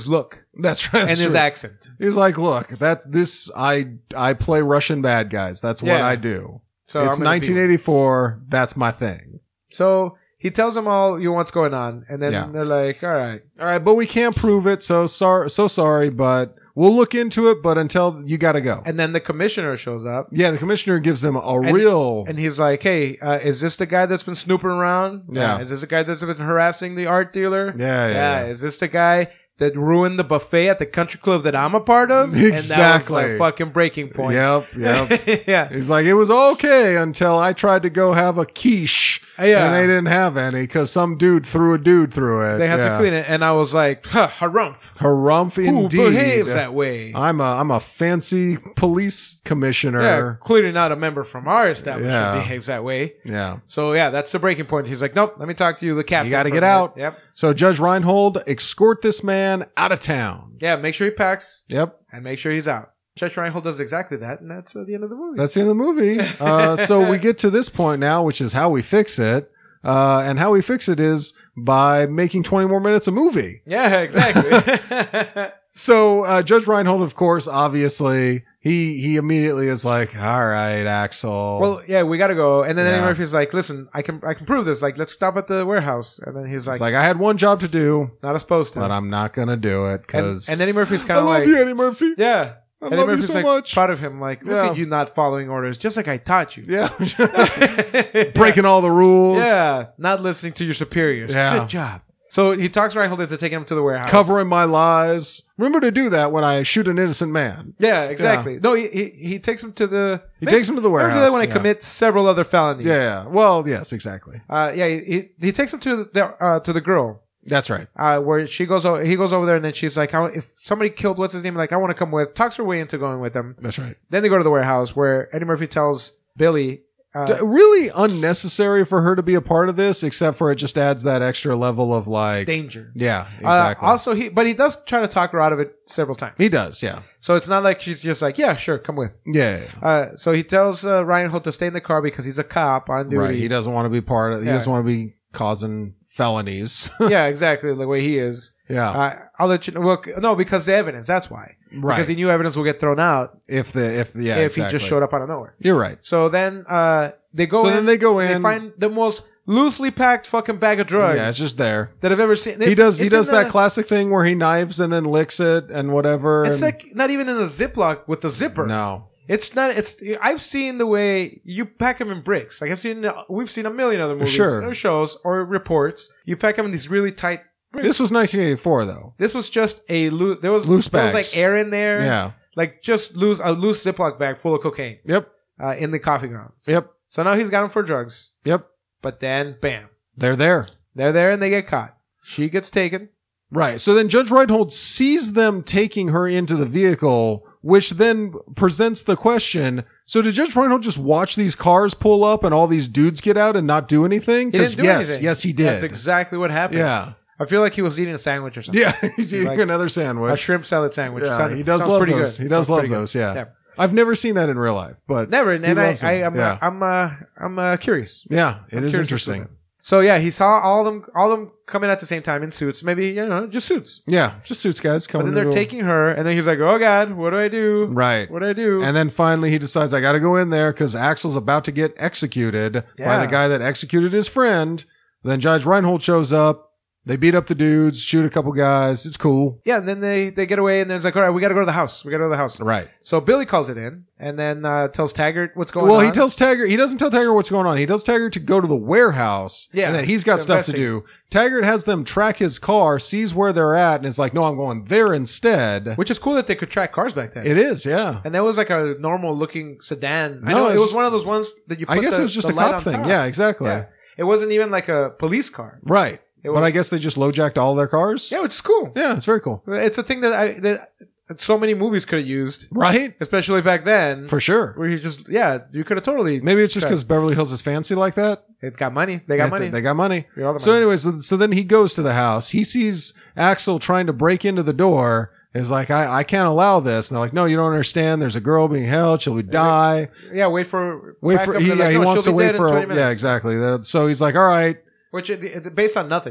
That's right. and That's his true. accent. He's like, look, that's this. I I play Russian bad guys. That's what Yeah. I do. So It's I'm gonna be- nineteen eighty-four. That's my thing. So he tells them all you know, what's going on, and then Yeah. they're like, "All right." All right, but we can't prove it. So sorry. So sorry, but we'll look into it. But until you got to go. And then the commissioner shows up, Yeah, the commissioner gives him a And- real. and he's like, "Hey, uh, is this the guy that's been snooping around? Yeah. Is this the guy that's been harassing the art dealer? yeah, yeah, yeah. Is this the guy that ruined the buffet at the country club that I'm a part of? And that was Exactly. like fucking breaking point. Yep, yep. yeah. He's like, it was okay until I tried to go have a quiche. Yeah. And they didn't have any because some dude threw a dude through it. They had yeah. to clean it, and I was like, huh, harumph. Harumph Who indeed. behaves that way? I'm a I'm a fancy police commissioner. Yeah, clearly not a member from our establishment Yeah. behaves that way. Yeah. So yeah, that's the breaking point. He's like, nope, let me talk to you, the captain. You got to for get a minute." out. Yep. So Judge Reinhold escort this man out of town. Yeah, make sure he packs Yep. and make sure he's out. Judge Reinhold does exactly that, and that's uh, the end of the movie. That's the end of the movie. Uh, so we get to this point now, which is how we fix it. Uh, and how we fix it is by making twenty more minutes a movie. yeah, exactly. So, uh, Judge Reinhold, of course, obviously, he, he immediately is like, all right, Axel. well, yeah, we got to go. And then Yeah. Eddie Murphy's like, listen, I can I can prove this. Like, let's stop at the warehouse. And then he's like, it's like, I had one job to do, not supposed to. but I'm not going to do it and, because and Eddie Murphy's I kind of love like, you, Eddie Murphy. yeah. I Eddie love you Murphy's so like much. proud of him. Like, look Yeah. at you not following orders, just like I taught you. Yeah. Breaking all the rules. Yeah, not listening to your superiors. Yeah. Good job. So he talks Reinhold into taking him to the warehouse. Covering my lies. Remember to do that when I shoot an innocent man. Yeah, exactly. No, he, he he takes him to the. He takes him to the I warehouse. do that when I yeah. commit several other felonies. Yeah, yeah. Well, yes, exactly. Uh, yeah. He, he he takes him to the uh, to the girl. That's right. Uh, where she goes, o- he goes over there, and then she's like, I, "If somebody killed what's his name, like I want to come with." Talks her way into going with him. That's right. Then they go to the warehouse where Eddie Murphy tells Billy. Uh, D- really unnecessary for her to be a part of this, except for it just adds that extra level of like danger. Yeah, Uh, exactly. also, he but he does try to talk her out of it several times. he does. Yeah. So it's not like she's just like, yeah, sure, come with. Yeah. yeah, yeah. Uh, so he tells uh, Reinhold to stay in the car because he's a cop on duty. Right. He doesn't want to be part of. He Yeah. doesn't want to be causing felonies. Yeah, exactly, the way he is. yeah. Uh, I'll let you know. Well, no, because the evidence. That's why. Right. Because he knew evidence will get thrown out if the if yeah if exactly. he just showed up out of nowhere. You're right. So then uh, they go. So in, then they go They in. find the most loosely packed fucking bag of drugs Yeah, it's just there. that I've ever seen. he It's- does. He it's does in that the- classic thing where he knives and then licks it and whatever. It's and- like not even in the Ziploc with the zipper. no. It's not. It's. I've seen the way you pack them in bricks. Like I've seen. We've seen a million other movies Sure. or shows or reports. You pack them in these really tight bricks. This was nineteen eighty-four though. This was just a loose. There was Loose There was bags. like air in there. Yeah. Like just loose a loose Ziploc bag full of cocaine Yep. uh, in the coffee grounds. Yep. So now he's got them for drugs. Yep. But then, bam, They're there. they're there and they get caught. She gets taken. Right. So then Judge Reinhold sees them taking her into the vehicle, which then presents the question. So did Judge Reinhold just watch these cars pull up and all these dudes get out and not do anything? He didn't do yes, anything. yes, he did. That's exactly what happened. yeah. I feel like he was eating a sandwich or something. Yeah. He's eating Like another A sandwich. shrimp salad sandwich. Yeah, Sound- he does sounds love pretty those. good. He does Sounds love pretty good. those. Yeah. Yeah. I've never seen that in real life, but Never. And he I, loves them. I, I'm, yeah. I'm, uh, I'm uh, curious. yeah, it I'm is curious interesting. as to that. So yeah, he saw all of them, all of them coming at the same time in suits. Maybe you know, just suits. Yeah, just suits guys But coming. then they're into- taking her, and then he's like, "Oh God, what do I do? right. What do I do?" And then finally he decides I got to go in there because Axel's about to get executed by Yeah. the guy that executed his friend. Then Judge Reinhold shows up. They beat up the dudes, shoot a couple guys. It's cool. yeah, and then they they get away, and then it's like, "All right, we got to go to the house. We got to go to the house." Right. So Billy calls it in, and then uh, tells Taggart what's going Well, on. he tells Taggart, he doesn't tell Taggart what's going on. He tells Taggart to go to the warehouse. Yeah, And that he's got to stuff to do. Taggart has them track his car, sees where they're at, and is like, no, I'm going there instead. which is cool that they could track cars back then. It is, yeah. And that was like a normal looking sedan. I No, know it's it was just- one of those ones that you. Put I guess the, it was just the a light cop on thing. top. Yeah, exactly. Yeah. It wasn't even like a police car. Right. It but was- I guess they just low jacked all their cars. Yeah, which is cool. Yeah, it's very cool. It's a thing that I that so many movies could have used, Right? especially back then. For sure. Where you just yeah, you could have totally. Maybe it's just because Beverly Hills is fancy like that. It's got money. They got They- money. They got money. They got all the So money. anyways, so then he goes to the house. He sees Axel trying to break into the door. He's like, I, I can't allow this. And they're like, no, you don't understand. There's a girl being held. She'll die. Yeah, wait for Wait back for, up. he, They're yeah, like, he "No, wants to she'll be wait dead in for, twenty yeah, minutes." exactly. So he's like, all right. Which it, it- based on nothing.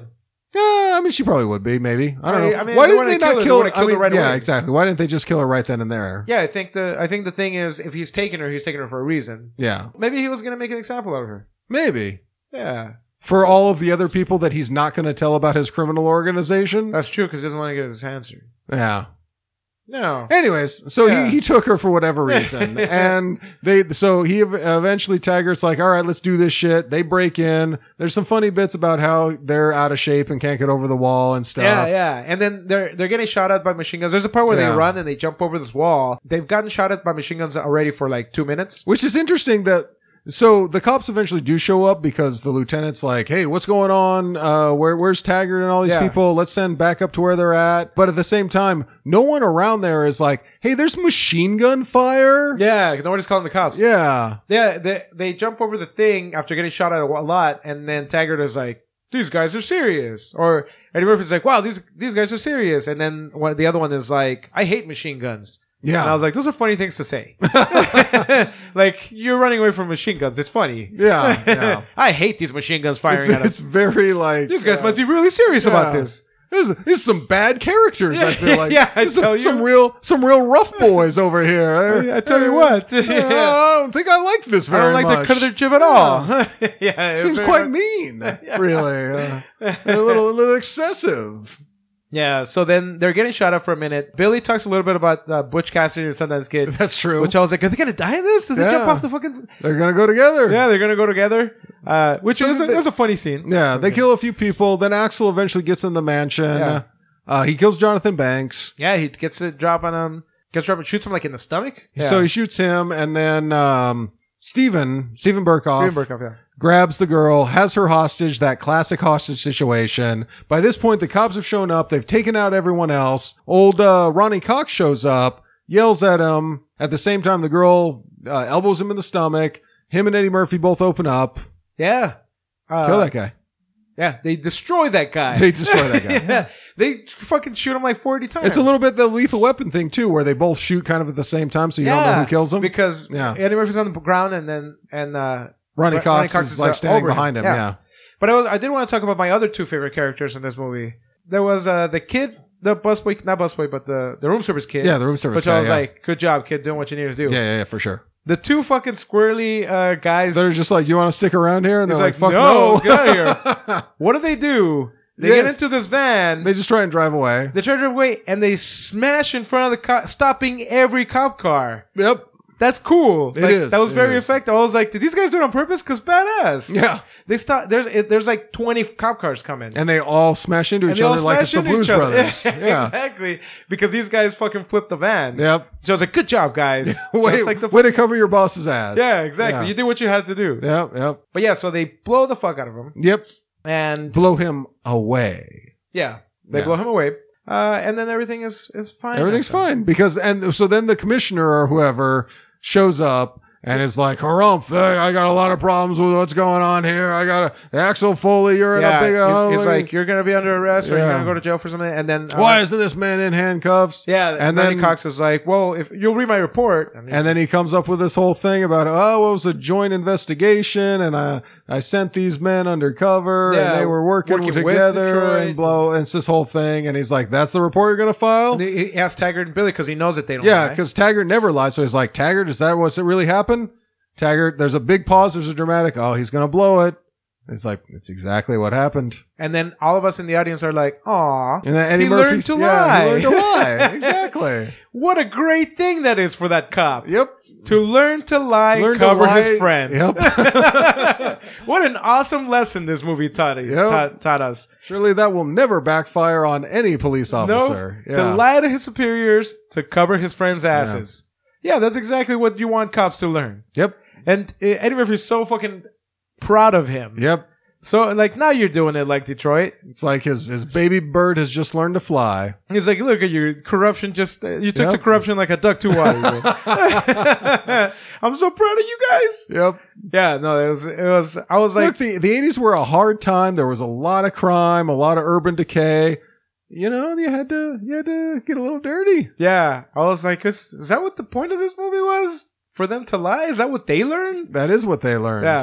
Yeah, I mean, she probably would be. Maybe I don't I- know. I mean, Why they didn't wanna they kill not her, they kill? wanna kill I mean, her right yeah, away. exactly. Why didn't they just kill her right then and there? Yeah, I think the I think the thing is, if he's taking her, he's taking her for a reason. Yeah, Maybe he was gonna make an example of her. maybe. Yeah, For all of the other people that he's not going to tell about his criminal organization. that's true because he doesn't want to get his hands dirty. Yeah. No. Anyways, so Yeah. he, he took her for whatever reason, and they so he ev- eventually Taggart's like, all right, let's do this shit. They break in. There's some funny bits about how they're out of shape and can't get over the wall and stuff. Yeah, yeah. And then they're they're getting shot at by machine guns. There's a part where Yeah. they run and they jump over this wall. They've gotten shot at by machine guns already for like two minutes. Which is interesting that. So the cops eventually do show up because the lieutenant's like, hey, what's going on? Uh, where, where's Taggart and all these Yeah. people? Let's send back up to where they're at. But at the same time, no one around there is like, hey, there's machine gun fire. Yeah, nobody's calling the cops. Yeah. Yeah, they they jump over the thing after getting shot at a lot, and then Taggart is like, "These guys are serious," or Eddie Murphy's like, "Wow, these these guys are serious," and then one, the other one is like, "I hate machine guns." Yeah. And I was like, those are funny things to say. Like, you're running away from machine guns. It's funny. Yeah. Yeah. I hate these machine guns firing It's, at us. it's very like These guys uh, must be really serious about yeah. this. This is, this is some bad characters. I feel like Yeah, I This is tell some, you. some real some real rough boys over here. I- I tell you what. I don't think I like this I very don't like much. the cut of their jib at all. yeah, it's Seems very quite much- mean, really. Uh, a little a little excessive. Yeah, so then they're getting shot up for a minute. Billy talks a little bit about uh, Butch Cassidy and Sundance Kid, That's true. which I was like, are they going to die in this? Did they Yeah. jump off the fucking... They're gonna go together. Yeah, they're going to go together, uh, which So is a, they- it was a funny scene. Yeah, they kill a few people. Then Axel eventually gets in the mansion. Yeah. Uh, he kills Jonathan Banks. Yeah, he gets a drop on him, gets a drop and shoots him like in the stomach. Yeah. So he shoots him, and then um, Steven, Steven Burkhoff, Steven Burkhoff, yeah. grabs the girl, has her hostage, that classic hostage situation. By this point, the cops have shown up. They've taken out everyone else. Old uh, Ronnie Cox shows up, yells at him. At the same time, the girl uh, elbows him in the stomach. Him and Eddie Murphy both open up. Yeah. Uh, Kill that guy. Yeah, they destroy that guy. They destroy that guy. yeah, they fucking shoot him like forty times. It's a little bit the Lethal Weapon thing, too, where they both shoot kind of at the same time, so you don't know who kills them. Because Yeah. Eddie Murphy's on the ground and then, and, uh, Ronnie Ronnie Cox, Cox is, is, like uh, standing over him. behind him. Yeah. Yeah. But I, was, I did want to talk about my other two favorite characters in this movie. There was uh, the kid, the busboy, not busboy, but the, the room service kid. Yeah, the room service Which guy, I was yeah. like, good job, kid, doing what you need to do. Yeah, yeah, yeah, for sure. The two fucking squirrely uh, guys. They're just like, you want to stick around here? And he's they're like, like, fuck no, no. get out of here. What do they do? They Yes. get into this van. They just try and drive away. They try to drive away and they smash in front of the cop, stopping every cop car. Yep. That's cool. It Like, is. That was It very is. effective. I was like, did these guys do it on purpose? Because badass. Yeah. They stop. There's it, there's like twenty cop cars coming. And they all smash into And each they all other like it's smash the into Blues each other. Brothers. Yeah. exactly. Because these guys fucking flipped the van. Yep. So I was like, good job, guys. Way, Just like the way to cover your boss's ass. yeah, exactly. Yeah. You did what you had to do. Yep. Yep. But yeah, so they blow the fuck out of him. Yep. And Blow him away. yeah, they Yeah. blow him away. Uh, and then everything is, is fine. Everything's after. fine because, and so then the commissioner or whoever shows up and is like, harumph, I got a lot of problems with what's going on here. I got a Axel Foley, you're in Yeah, a big, uh, he's, he's like, you're gonna be under arrest or Yeah. you're gonna go to jail for something. And then uh, why isn't this man in handcuffs? Yeah, And and then- then Cox is like, "Well, if you'll read my report," and, And then he comes up with this whole thing about, oh, it was a joint investigation, and I I sent these men undercover, Yeah, and they were working, working with together, Detroit. and blow. And it's this whole thing, and he's like, "That's the report you're gonna file?" and he he asked Taggart and Billy because he knows that they don't. Yeah, lie. because Taggart never lied, so he's like, "Taggart, is that what's it really happened?" Taggart, there's a big pause. There's a dramatic. Oh, he's gonna blow it. It's like it's exactly what happened. and then all of us in the audience are like, "Aw, And then Eddie he Murphy, learned to yeah, lie." he learned to lie. Exactly. What a great thing that is for that cop Yep. to learn to lie, Learn to cover lie. his friends. Yep. What an awesome lesson this movie taught, Yep. taught, taught us. Surely that will never backfire on any police No, officer. to lie to his superiors to cover his friends' asses. Yeah. that's exactly what you want cops to learn. Yep. And uh, Eddie Murphy's so fucking proud of him. Yep. So, like, now you're doing it like Detroit. It's like his, his baby bird has just learned to fly. He's like, look at you, corruption just, uh, you took Yep. the corruption like a duck to water. man. I'm so proud of you guys. Yep. Yeah, no, it was, it was, I was like, Look, the, the eighties were a hard time. There was a lot of crime, a lot of urban decay. You know, you had to, you had to get a little dirty. yeah, I was like, is, is that what the point of this movie was? For them to lie? Is that what they learned? That is what they learned. Yeah.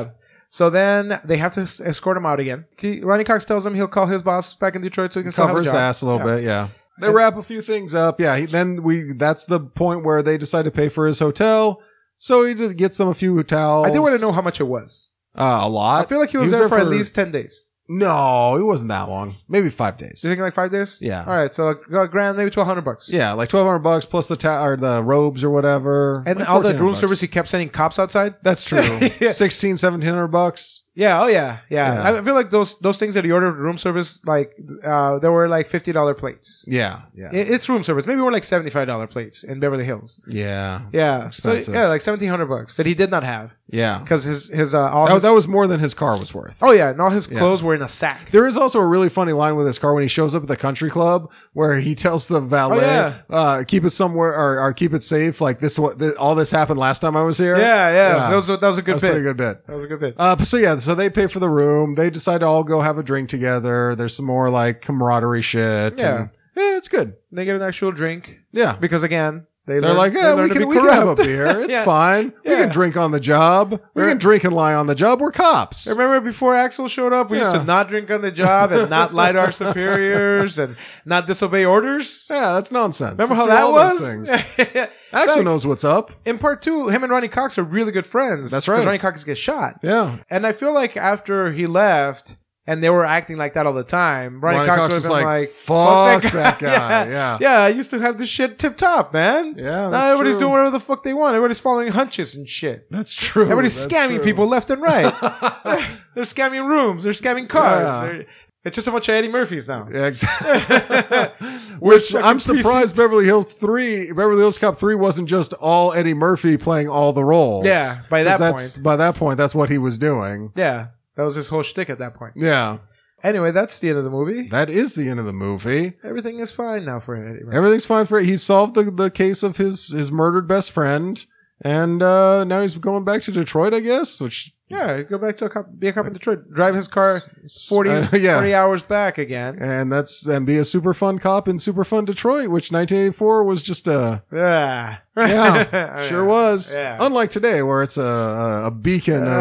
So then they have to es- escort him out again. He, Ronnie Cox tells him he'll call his boss back in Detroit so he can still have Cover a his job. ass a little Yeah. bit, yeah. They And- wrap a few things up. Yeah, he, then we that's the point where they decide to pay for his hotel. So he just gets them a few towels. I did want to know how much it was. Uh, a lot. I feel like he was, there, for, at least ten days. No, it wasn't that long. Maybe five days. You think like five days? Yeah. All right, so a grand, maybe twelve hundred bucks. Yeah, like twelve hundred bucks plus the ta- or the robes or whatever. And Like all the fourteen hundred room bucks. service, he kept sending cops outside. That's true. Yeah. Sixteen, seventeen hundred bucks. Yeah. Oh yeah. Yeah. Yeah. I feel like those those things that he ordered room service, like uh, there were like fifty dollar plates. Yeah, yeah, It, it's room service. Maybe we're like seventy five dollar plates in Beverly Hills. yeah, Yeah. Expensive. So yeah, like seventeen hundred bucks that he did not have yeah. because his his uh, all That, his, that was more than his car was worth. oh yeah, and all his Yeah. clothes were in a sack. There is also a really funny line with his car when he shows up at the country club where he tells the valet, Oh, yeah. uh, keep it somewhere or, or keep it safe. Like this, what th- all this happened last time I was here. Yeah, yeah. Yeah. That was a, that was a that good was a bit. pretty good bit. That was a good bit. Uh, but so yeah, so they pay for the room. They decide to all go have a drink together. There's some more like camaraderie shit. Yeah. and, eh, it's good. They get an actual drink Yeah. because again, they They're learn- like, they yeah, learn we to can, be we can have a corrupt. beer. It's Yeah. fine. We Yeah. can drink on the job. We Right. can drink and lie on the job. We're cops. Remember before Axel showed up, we used Yeah. to not drink on the job and not lie to our superiors and not disobey orders. Yeah, that's nonsense. Remember Let's how do all that those was? things. Axel Like, knows what's up. in part two, him and Ronnie Cox are really good friends. That's 'cause right. Ronnie Cox gets shot. Yeah. And I feel like after he left and they were acting like that all the time, Ronnie, Ronnie Cox, Cox would was have been like, like, fuck that guy. Yeah. yeah. I used to have this shit tip top, man. Yeah, Now that's everybody's true. doing whatever the fuck they want. Everybody's following hunches and shit. That's true. Everybody's That's scamming true. people left and right. They're scamming rooms. They're scamming cars. Yeah. They're- it's just a bunch of Eddie Murphys now. Yeah, exactly. Which fucking I'm surprised precinct. Beverly Hills three, Beverly Hills Cop three wasn't just all Eddie Murphy playing all the roles. Yeah, by 'Cause that that's, point. By that point, that's what he was doing. Yeah, that was his whole shtick at that point. Yeah. Anyway, that's the end of the movie. That is the end of the movie. Everything is fine now for Eddie Murphy. Everything's fine for He solved the, the case of his, his murdered best friend. And uh, now he's going back to Detroit, I guess, which Yeah, go back to a cop, be a cop in Detroit. Drive his car forty, Uh, yeah. forty hours back again. and that's and be a super fun cop in super fun Detroit, which nineteen eighty-four was just a Yeah, yeah, sure was. Yeah. Unlike today, where it's a a, a beacon of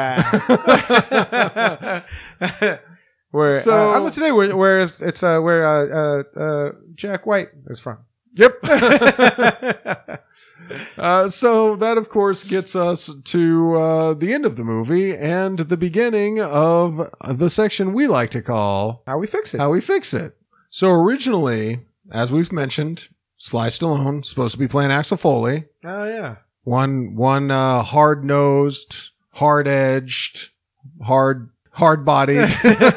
Uh, where So- uh, I'm today where where it's, it's uh, where uh, uh, uh, Jack White is from. yep. Uh, so that, of course, gets us to uh, the end of the movie and the beginning of the section we like to call How we fix it? How We Fix It. So originally, as we've mentioned, Sly Stallone supposed to be playing Axel Foley. Oh yeah, One, one uh, hard-nosed, hard-edged, hard, hard-bodied,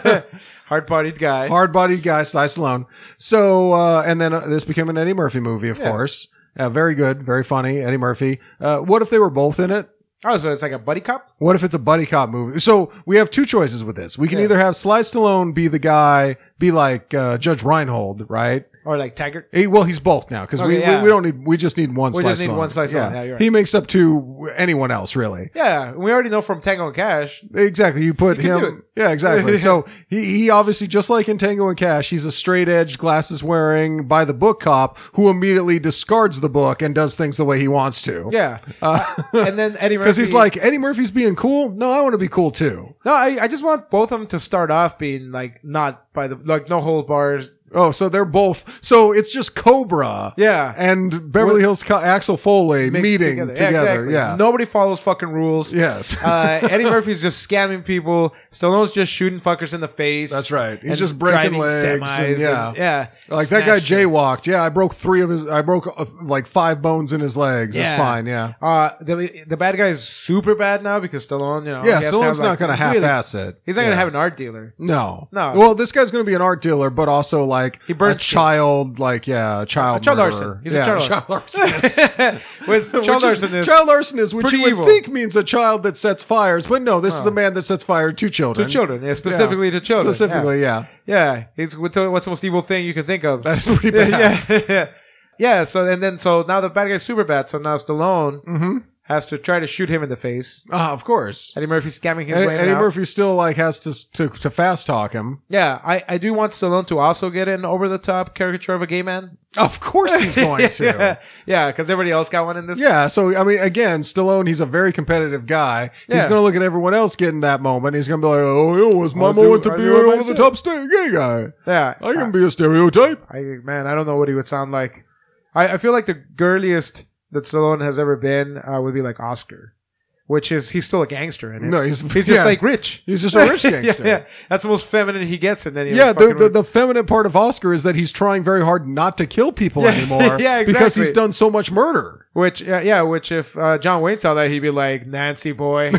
hard-bodied guy. hard-bodied guy, Sly Stallone. So, uh, and then uh, this became an Eddie Murphy movie, of Yeah. course. Uh, very good, very funny, Eddie Murphy. Uh, what if they were both in it? Oh, so it's like a buddy cop? What if it's a buddy cop movie? So we have two choices with this. We can Yeah. either have Sly Stallone be the guy, be like uh, Judge Reinhold, right? Or like Taggart? He, well, he's both now because we, Okay, yeah. we we don't need we just need one. We Sly just need Stallone. one Sly Stallone. Yeah, you're right. He makes up to anyone else, really. Yeah, we already know from Tango and Cash. Exactly. You put He can do him. Yeah, exactly. So he, he obviously, just like in Tango and Cash, he's a straight edge, glasses wearing, by the book cop who immediately discards the book and does things the way he wants to. Yeah. Uh, And then Eddie Murphy. Because he's like, Eddie Murphy's being cool. No, I want to be cool too. No, I, I just want both of them to start off being like not by the, like no hold bars. Oh, so they're both. So it's just Cobra. Yeah. And Beverly With- Hills Co- Axel Foley Mixed meeting together. Yeah, exactly. Yeah. Nobody follows fucking rules. Yes. uh, Eddie Murphy's just scamming people. Stallone's just shooting fuckers in the face. That's right. He's and just breaking driving legs. and- semis. yeah. And, yeah. Like that guy Smash shit. jaywalked. Yeah, I broke three of his. I broke uh, like five bones in his legs. It's Yeah. fine. Yeah. Uh, the the bad guy is super bad now because Stallone, you know. Yeah. he has to Stallone's have, not like, going to really- half-ass it. He's not yeah. going to have an art dealer. No. No. Well, this guy's going to be an art dealer, but also like He burns a child, like yeah, a child, A child murderer. arson. He's yeah, a child arson. arsonist. With Which child is- arson is child arsonist, which pretty you would evil. think means a child that sets fires, but no, this is Oh. a man that sets fire to children. to children. Yeah, specifically to children. Specifically, yeah. Yeah. yeah. He's what's the what's the most evil thing you can think of? That is pretty bad. yeah, yeah. Yeah, so and then so now the bad guy's super bad. So now Stallone Mm-hmm. has to try to shoot him in the face. Ah, of course. Eddie Murphy scamming his Eddie, way Eddie out. Murphy still like has to to, to fast talk him. Yeah, I, I do want Stallone to also get an over-the-top caricature of a gay man. Of course he's going to. yeah, yeah, because everybody else got one in this. Yeah, so I mean, again, Stallone, he's a very competitive guy. He's Yeah. going to look at everyone else getting that moment. He's going to be like, "Oh, it was my I'll do- moment to I'll be do an it over the top sta- gay guy. yeah. I can be a stereotype." I, man, I don't know what he would sound like. I, I feel like the girliest that Stallone has ever been uh, would be like Oscar, which is he's still a gangster in it. No, he's he's just yeah, like rich. he's just a rich gangster. yeah, yeah, that's the most feminine he gets, and then he Yeah, was the, fucking the with- the feminine part of Oscar is that he's trying very hard not to kill people Yeah, anymore. yeah, because exactly. he's done so much murder. which yeah, yeah, which if uh, John Wayne saw that, he'd be like Nancy boy,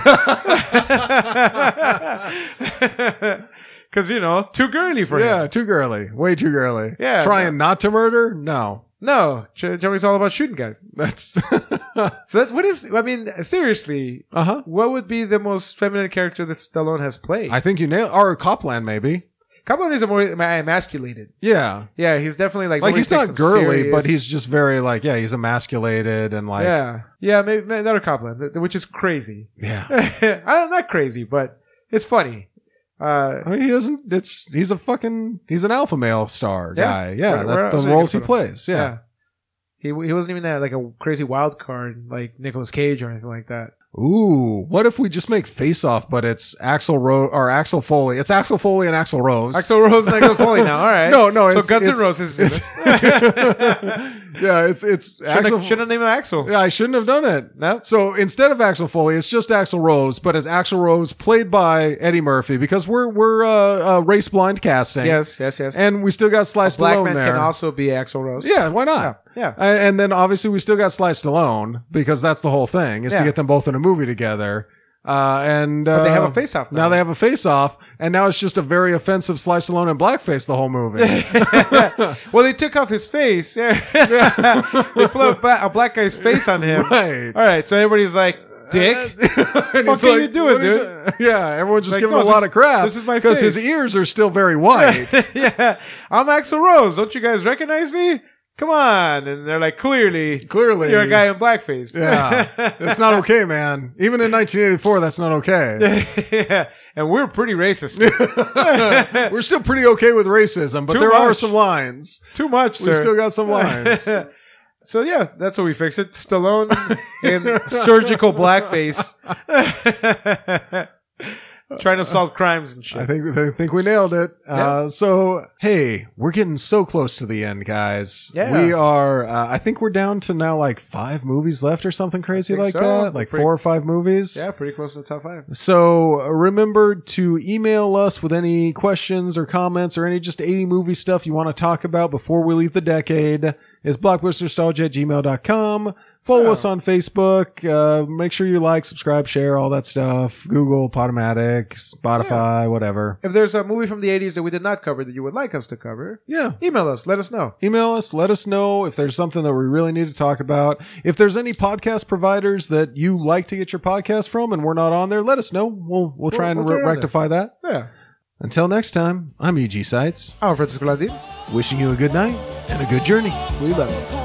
because you know too girly for Yeah, him. too girly, way too girly. Yeah, trying not to murder. No, No, J- John Wayne's all about shooting guys. that's So that's what is. I mean, seriously, uh huh. what would be the most feminine character that Stallone has played? I think you nailed. Or Copland, maybe. Copland is a more ema- emasculated. Yeah, Yeah, he's definitely like like nobody he's takes not him girly, serious. but he's just very like yeah, he's emasculated and like yeah, yeah, maybe, maybe that or Copland, th- which is crazy. yeah. I'm not crazy, but it's funny. Uh, I mean, he doesn't. It's he's a fucking he's an alpha male star Yeah. guy. Yeah, Where- where that's else are the you roles he gonna put him? plays. Yeah. yeah. He he wasn't even that like a crazy wild card like Nicolas Cage or anything like that. Ooh, what if we just make Face Off, but it's Axel Rose or Axel Foley? It's Axel Foley and Axel Rose. Axl Rose and Axl Foley now. All right. No, no, So it's Guns N' it's- Roses is in it's- yeah, it's it's Should Axel. have should have named him Axel. Yeah, I shouldn't have done it. No. So instead of Axel Foley, it's just Axel Rose, but as Axel Rose played by Eddie Murphy because we're we're uh, uh, race blind casting. Yes, yes, yes. and we still got Sly a black Stallone man there. can also be Axl Rose. yeah, why not? Yeah. A- And then obviously we still got Sly Stallone because that's the whole thing is Yeah. to get them both in a movie together. Uh, and uh, But they have a face-off now. Now they have a face off, and now it's just a very offensive Sly Stallone and blackface the whole movie. Well, they took off his face. Yeah. They put a, ba- a black guy's face on him. Right. All right. So everybody's like, Dick. And fuck he's are you doing, "What are dude?" do-" Yeah, everyone's just Like, giving no, him a lot this- of crap. this is my because his face. ears are still very white. Yeah. I'm Axl Rose. Don't you guys recognize me? Come on. And they're like, clearly, Clearly, you're a guy in blackface. Yeah, it's not okay, man. Even in nineteen eighty-four, that's not okay. yeah. And we're pretty racist. We're still pretty okay with racism, but Too there are much. some lines. Too much, We sir. still got some lines. So yeah, that's how we fix it. Stallone in surgical blackface, trying to solve crimes and shit. I think I think we nailed it. Yeah. Uh, so hey, we're getting so close to the end, guys. Yeah. We are. Uh, I think we're down to now like five movies left or something crazy think like so. that. Like Pretty- four or five movies. Yeah, pretty close to the top five. So uh, remember to email us with any questions or comments or any just eighty movie stuff you want to talk about before we leave the decade. It's blockbusterstalgia at gmail dot com. Follow Yeah. us on Facebook. Uh, make sure you like, subscribe, share, all that stuff. Google, Podomatic, Spotify, whatever. If there's a movie from the eighties that we did not cover that you would like us to cover, Yeah. email us. Let us know. Email us. Let us know if there's something that we really need to talk about. If there's any podcast providers that you like to get your podcast from and we're not on there, let us know. We'll we'll try We'll- and we'll re- get it on rectify that. Yeah. Until next time, I'm E G Sites, I'm Francisco Landin. wishing you a good night and a good journey. We love you.